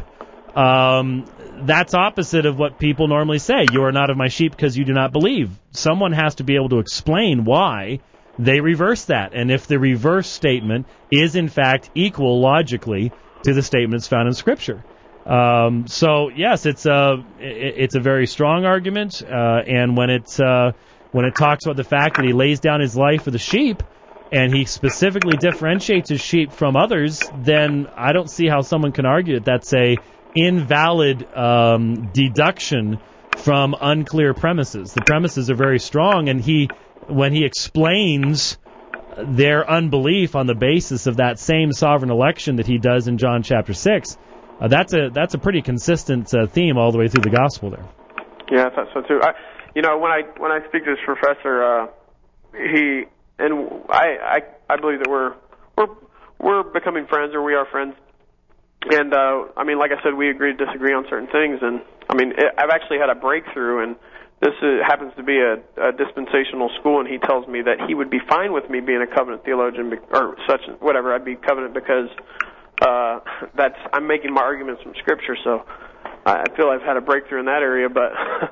S2: um, that's opposite of what people normally say. You are not of my sheep because you do not believe. Someone has to be able to explain why they reverse that. And if the reverse statement is, in fact, equal logically to the statement that's found in Scripture. Um, so, yes, it's a, it's a very strong argument. Uh, and when it, uh, when it talks about the fact that he lays down his life for the sheep, and he specifically differentiates his sheep from others, then I don't see how someone can argue that that's a invalid um, deduction from unclear premises. The premises are very strong, and he, when he explains their unbelief on the basis of that same sovereign election that he does in John chapter six, uh, that's a that's a pretty consistent uh, theme all the way through the gospel there.
S4: Yeah, I thought so too. I, you know, when I when I speak to this professor, uh, he. And I, I, I believe that we're we're we're becoming friends, or we are friends. And uh, I mean, like I said, we agree to disagree on certain things. And I mean, it, I've actually had a breakthrough, and this is, happens to be a, a dispensational school. And he tells me that he would be fine with me being a covenant theologian, or such, whatever. I'd be covenant because uh, that's I'm making my arguments from Scripture. So I feel I've had a breakthrough in that area. But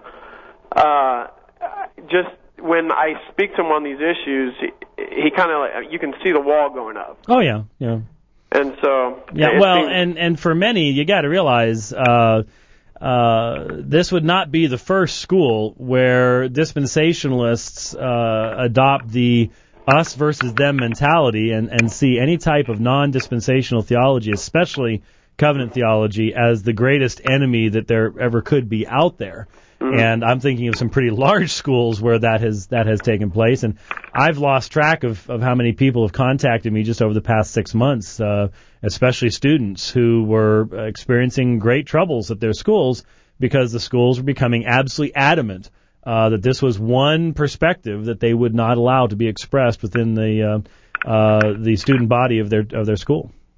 S4: uh, just. When I speak to him on these issues, he, he kind of like, you can see the wall going up.
S2: Oh yeah, yeah.
S4: And so
S2: yeah, well, seems... and and for many, you got to realize uh, uh, this would not be the first school where dispensationalists uh, adopt the us versus them mentality and and see any type of non-dispensational theology, especially covenant theology, as the greatest enemy that there ever could be out there. Mm-hmm. And I'm thinking of some pretty large schools where that has that has taken place. And I've lost track of, of how many people have contacted me just over the past six months, uh, especially students who were experiencing great troubles at their schools because the schools were becoming absolutely adamant uh, that this was one perspective that they would not allow to be expressed within the uh, uh, the student body of their of their school.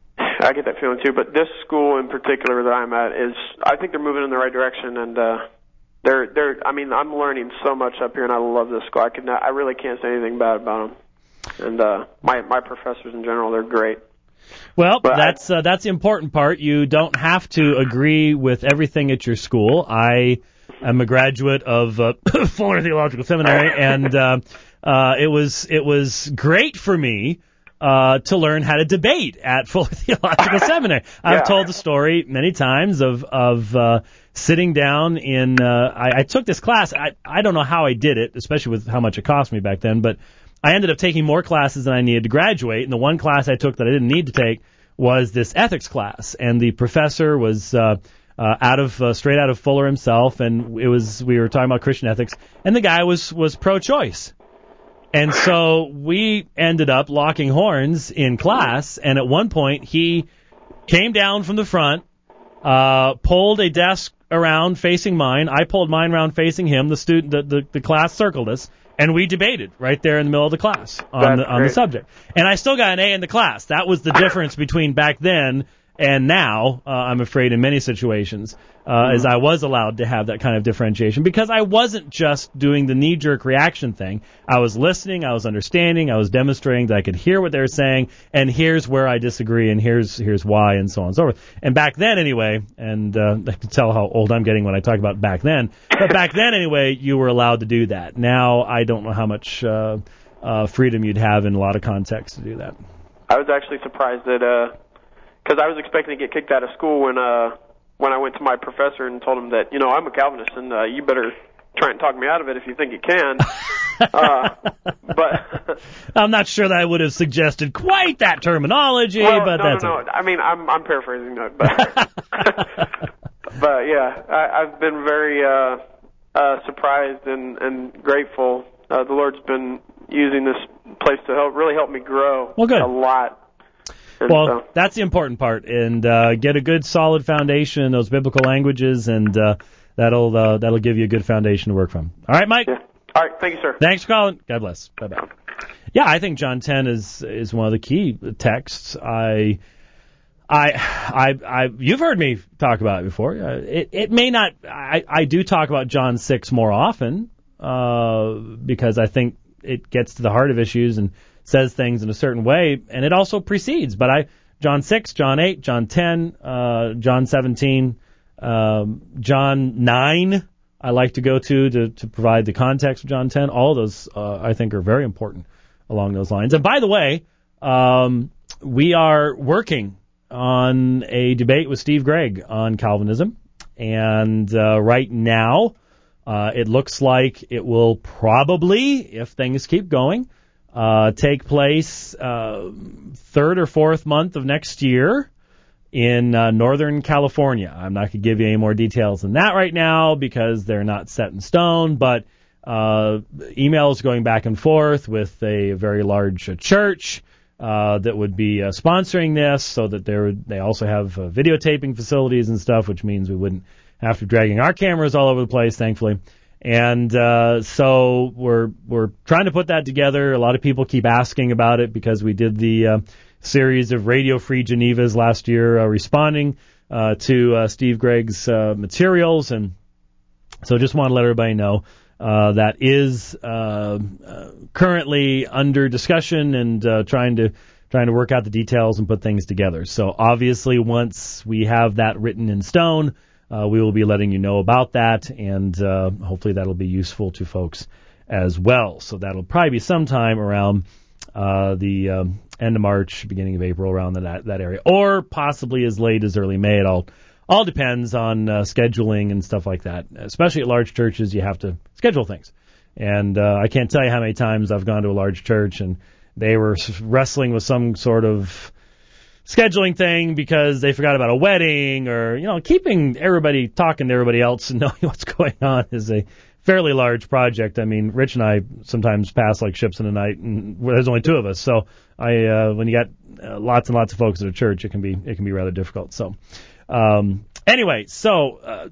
S4: I get that feeling too. But this school in particular that I'm at is, I think they're moving in the right direction, and uh, they're they're. I mean, I'm learning so much up here, and I love this school. I could not, I really can't say anything bad about them. And uh, my my professors in general, they're great.
S2: Well,
S4: but
S2: that's uh, that's the important part. You don't have to agree with everything at your school. I am a graduate of uh, Fuller Theological Seminary, and uh, uh, it was it was great for me uh, to learn how to debate at Fuller Theological Seminary. I've
S4: Yeah.
S2: told the story many times of of uh, sitting down in. Uh, I, I took this class. I I don't know how I did it, especially with how much it cost me back then, but I ended up taking more classes than I needed to graduate, and the one class I took that I didn't need to take was this ethics class, and the professor was uh, uh, out of uh, straight out of Fuller himself, and it was we were talking about Christian ethics, and the guy was was pro-choice, and so we ended up locking horns in class, and at one point he came down from the front, uh, pulled a desk around facing mine, I pulled mine around facing him, the student the the, the class circled us. And we debated right there in the middle of the class on
S4: That's
S2: the on the
S4: great.
S2: subject. And I still got an A in the class. That was the difference between back then and now, uh, I'm afraid, in many situations, uh, mm-hmm. as I was allowed to have that kind of differentiation because I wasn't just doing the knee-jerk reaction thing. I was listening, I was understanding, I was demonstrating that I could hear what they were saying, and here's where I disagree, and here's here's why, and so on and so forth. And back then, anyway, and uh, I can tell how old I'm getting when I talk about back then, but back then, anyway, you were allowed to do that. Now, I don't know how much uh, uh, freedom you'd have in a lot of contexts to do that.
S4: I was actually surprised that, because uh, I was expecting to get kicked out of school when uh, when I went to my professor and told him that, you know, I'm a Calvinist and uh, you better try and talk me out of it if you think you can. uh, but
S2: I'm not sure that I would have suggested quite that terminology,
S4: well,
S2: but
S4: no,
S2: that's
S4: no, no. I mean, I'm I'm paraphrasing that, but but yeah, I, I've been very uh, uh, surprised and and grateful. Uh, the Lord's been using this place to help really help me grow
S2: well, good.
S4: a lot. And
S2: well,
S4: so,
S2: that's the important part, and uh, get a good solid foundation in those biblical languages, and uh, that'll uh, that'll give you a good foundation to work from. All right, Mike.
S4: yeah. All right, thank you, sir.
S2: Thanks for calling. God bless. Bye bye. Yeah, I think John ten is is one of the key texts. I. I, I, I, you've heard me talk about it before. Uh, it, it may not. I, I do talk about John six more often uh, because I think it gets to the heart of issues and says things in a certain way, and it also precedes. But I, John six, John eight, John ten, uh, John seventeen, um, John nine. I like to go to, to to provide the context of John ten. All of those uh, I think are very important along those lines. And by the way, um, we are working on a debate with Steve Gregg on Calvinism, and uh, right now uh, it looks like it will probably, if things keep going, uh, take place uh, third or fourth month of next year in uh, Northern California. I'm not going to give you any more details than that right now because they're not set in stone, but uh, emails going back and forth with a very large uh, church Uh, that would be uh, sponsoring this, so that they they also have uh, videotaping facilities and stuff, which means we wouldn't have to be dragging our cameras all over the place, thankfully. And uh, so we're we're trying to put that together. A lot of people keep asking about it because we did the uh, series of Radio Free Genevas last year, uh, responding uh, to uh, Steve Gregg's uh, materials, and so just want to let everybody know. Uh, that is uh, uh, currently under discussion and uh, trying to trying to work out the details and put things together. So obviously, once we have that written in stone, uh, we will be letting you know about that, and uh, hopefully that'll be useful to folks as well. So that'll probably be sometime around uh, the um, end of March, beginning of April, around that that area, or possibly as late as early May. It all all depends on uh, scheduling and stuff like that. Especially at large churches, you have to schedule things. And uh, I can't tell you how many times I've gone to a large church and they were wrestling with some sort of scheduling thing because they forgot about a wedding, or, you know, keeping everybody talking to everybody else and knowing what's going on is a fairly large project. I mean, Rich and I sometimes pass like ships in the night, and there's only two of us. So I, uh, when you got uh, lots and lots of folks at a church, it can be it can be rather difficult. So um, anyway, so uh,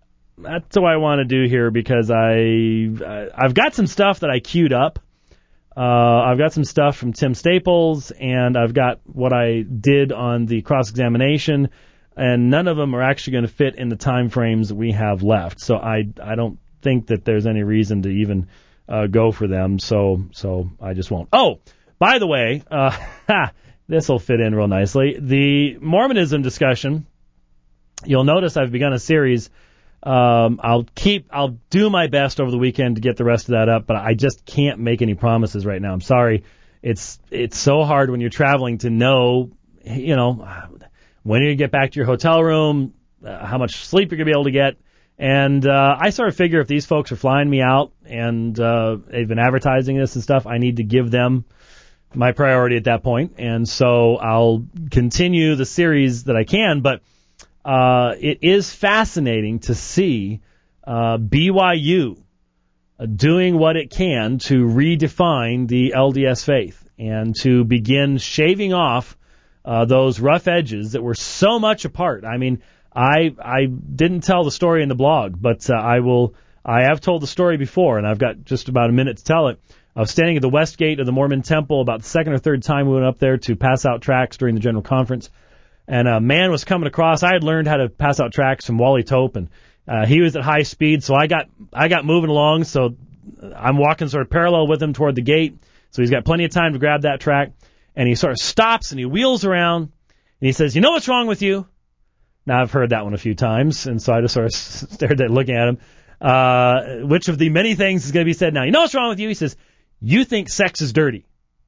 S2: that's what I want to do here, because I uh, I've got some stuff that I queued up Uh, I've got some stuff from Tim Staples, and I've got what I did on the cross-examination, and none of them are actually going to fit in the time frames that we have left. So I I don't think that there's any reason to even uh, go for them. So so I just won't. Oh, by the way, uh, this will fit in real nicely. The Mormonism discussion. You'll notice I've begun a series. Um, I'll keep, I'll do my best over the weekend to get the rest of that up, but I just can't make any promises right now. I'm sorry. It's, it's so hard when you're traveling to know, you know, when you get back to your hotel room, uh, how much sleep you're going to be able to get. And, uh, I sort of figure if these folks are flying me out and, uh, they've been advertising this and stuff, I need to give them my priority at that point. And so I'll continue the series that I can, but Uh, it is fascinating to see uh, B Y U uh, doing what it can to redefine the L D S faith and to begin shaving off uh, those rough edges that were so much apart. I mean, I I didn't tell the story in the blog, but uh, I will. I have told the story before, and I've got just about a minute to tell it. I was standing at the west gate of the Mormon Temple about the second or third time we went up there to pass out tracts during the general conference. And a man was coming across. I had learned how to pass out tracts from Wally Tope, and uh, he was at high speed, so I got I got moving along. So I'm walking sort of parallel with him toward the gate. So he's got plenty of time to grab that tract. And he sort of stops and he wheels around and he says, "You know what's wrong with you?" Now I've heard that one a few times, and so I just sort of stared at looking at him. Uh, which of the many things is going to be said now? "You know what's wrong with you?" He says, "You think sex is dirty."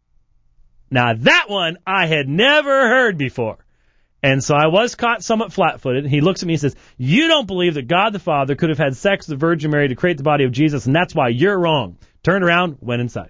S2: Now that one I had never heard before. And so I was caught somewhat flat-footed. He looks at me and says, "You don't believe that God the Father could have had sex with the Virgin Mary to create the body of Jesus, and that's why you're wrong." Turned around, went inside.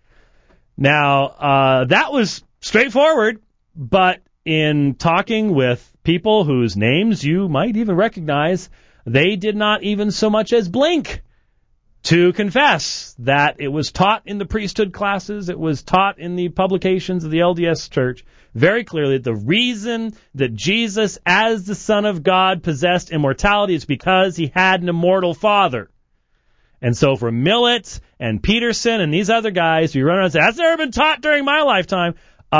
S2: Now, uh, that was straightforward, but in talking with people whose names you might even recognize, they did not even so much as blink to confess that it was taught in the priesthood classes, it was taught in the publications of the L D S Church, very clearly, the reason that Jesus, as the Son of God, possessed immortality is because he had an immortal Father. And so for Millett and Peterson and these other guys who run around and say, "That's never been taught during my lifetime,"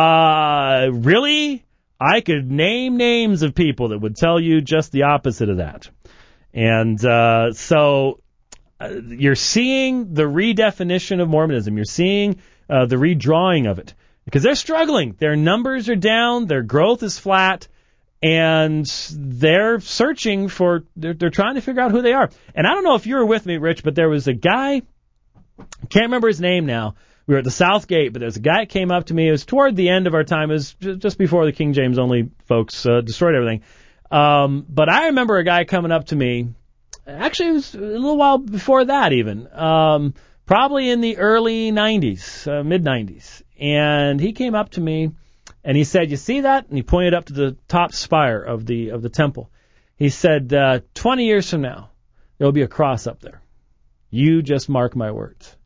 S2: uh, really? I could name names of people that would tell you just the opposite of that. And uh, so uh, you're seeing the redefinition of Mormonism. You're seeing uh, the redrawing of it. Because they're struggling. Their numbers are down, their growth is flat, and they're searching for, they're, they're trying to figure out who they are. And I don't know if you were with me, Rich, but there was a guy, can't remember his name now. We were at the South Gate, but there's a guy that came up to me. It was toward the end of our time. It was just before the King James only folks uh, destroyed everything. Um, but I remember a guy coming up to me. Actually, it was a little while before that even. Um, probably in the early nineties, uh, mid-nineties. And he came up to me and he said, "You see that?" And he pointed up to the top spire of the of the temple. He said, uh, twenty years from now, there'll be a cross up there. You just mark my words.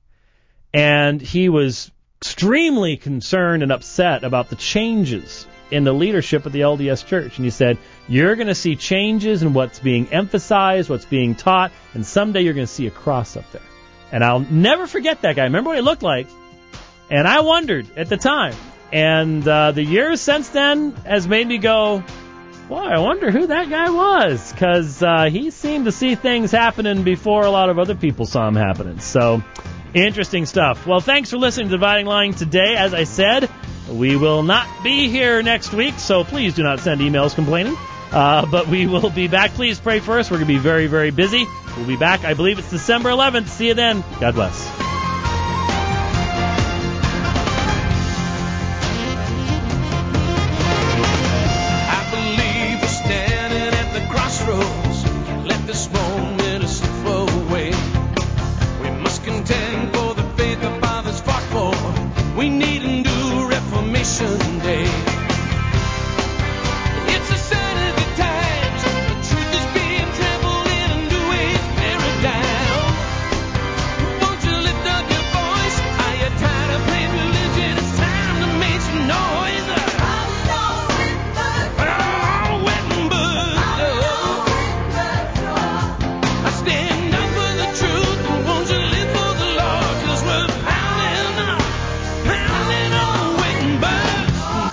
S2: And he was extremely concerned and upset about the changes in the leadership of the L D S Church. And he said, "You're going to see changes in what's being emphasized, what's being taught, and someday you're going to see a cross up there." And I'll never forget that guy. Remember what he looked like? And I wondered at the time. And uh, the years since then has made me go, boy, I wonder who that guy was. Because uh, he seemed to see things happening before a lot of other people saw them happening. So, interesting stuff. Well, thanks for listening to Dividing Line today. As I said, we will not be here next week, so please do not send emails complaining. Uh, but we will be back. Please pray for us. We're going to be very, very busy. We'll be back. I believe it's December eleventh. See you then. God bless.
S5: Let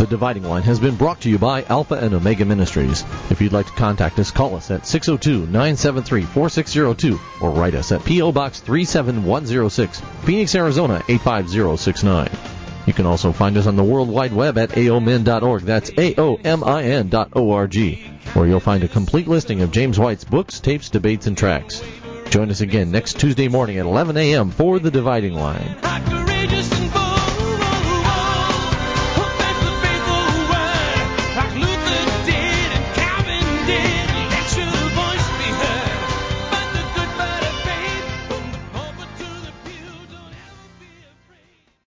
S1: Dividing Line has been brought to you by Alpha and Omega Ministries. If you'd like to contact us, call us at six oh two, nine seven three, four six oh two or write us at P O. Box three seven one oh six, Phoenix, Arizona eight five zero six nine. You can also find us on the World Wide Web at A O M I N dot org. That's A O M I N dot O R G, where you'll find a complete listing of James White's books, tapes, debates, and tracks. Join us again next Tuesday morning at eleven a.m. for The Dividing Line.